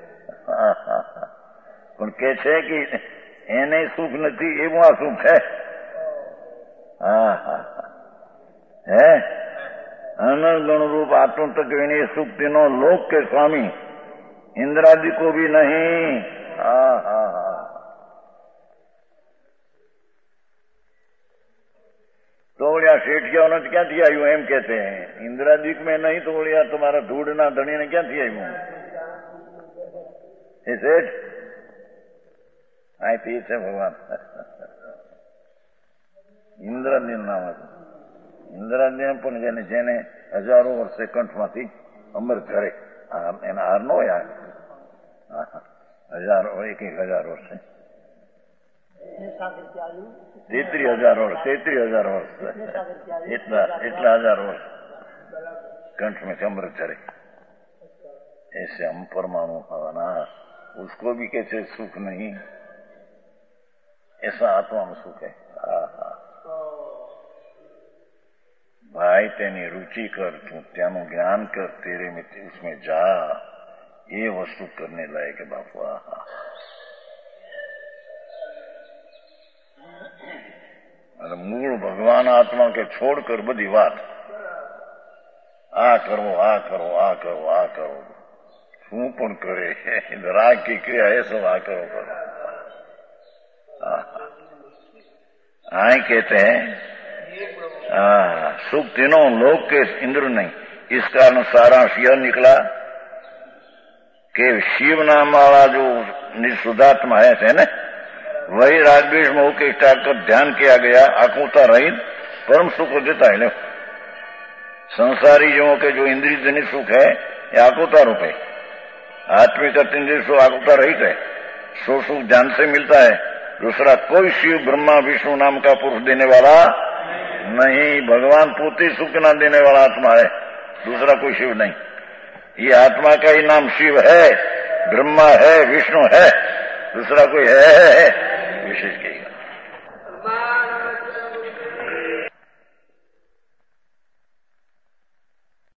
પણ કે છે કે એને સુખ નથી એવું આ સુખ છે। હે અનંત ગુણ रूप आत्म तक सुख तीनों लोक के स्वामी इंद्रादि को भी नहीं। तो बोलिया શેઠિયાઓ ને ક્યાં થી આવ્યું એમ કહેते हैं, इंद्रादिक में नहीं तो बोलिया तुम्हारा धूड़ना धनी ने क्या थी આવ્યું એ શેઠ અહીંથી છે ભગવાન। ઇન્દ્રાદિન નામ હતું। ઇન્દ્રાદિન પણ જેને હજારો વર્ષે કંઠમાંથી અમર કરે, એના હાર ન હોય, હજારો 1,000 વર્ષે 33,000 વર્ષ 33,000 વર્ષ એટલા 1000 વર્ષ कंठ में अमृत चढ़े। ऐसे हम परमाणु हवाना उसको भी कैसे सुख नहीं, ऐसा आत्मा में सुख है। भाई तेनी रुचि कर, तू त्यानु ज्ञान कर, तेरे में उसमें जा, ये वस्तु करने लायक है बापू। अरे मूल भगवान आत्मा के छोड़कर बड़ी बात आ करो आ करो आ करो आ करो शू पण करे राग की क्रिया है सब आ करो करो। आए कहते हैं सुख तीनों लोक के इंद्र नहीं। इस कारण सारांश यह निकला कि शिव नाम वाला जो निशुद्धात्मा है ना, वही रागद्वेष मोह के त्याग कर ध्यान किया गया, आकुलता रहित परम सुख को देता है। संसारी जीवों के जो इंद्रिय जनित सुख है ये आकुलता रूप है, आत्मिक इंद्रिय सुख आकुलता रहित है, सो सुख ज्ञान से मिलता है। दूसरा कोई शिव ब्रह्मा विष्णु नाम का पुरुष देने वाला नहीं, भगवान पोते सुख ना देने वाला आत्मा है, दूसरा कोई शिव नहीं। ये आत्मा का ही नाम शिव है, ब्रह्मा है, विष्णु है, दूसरा कोई है विशेष कहेगा।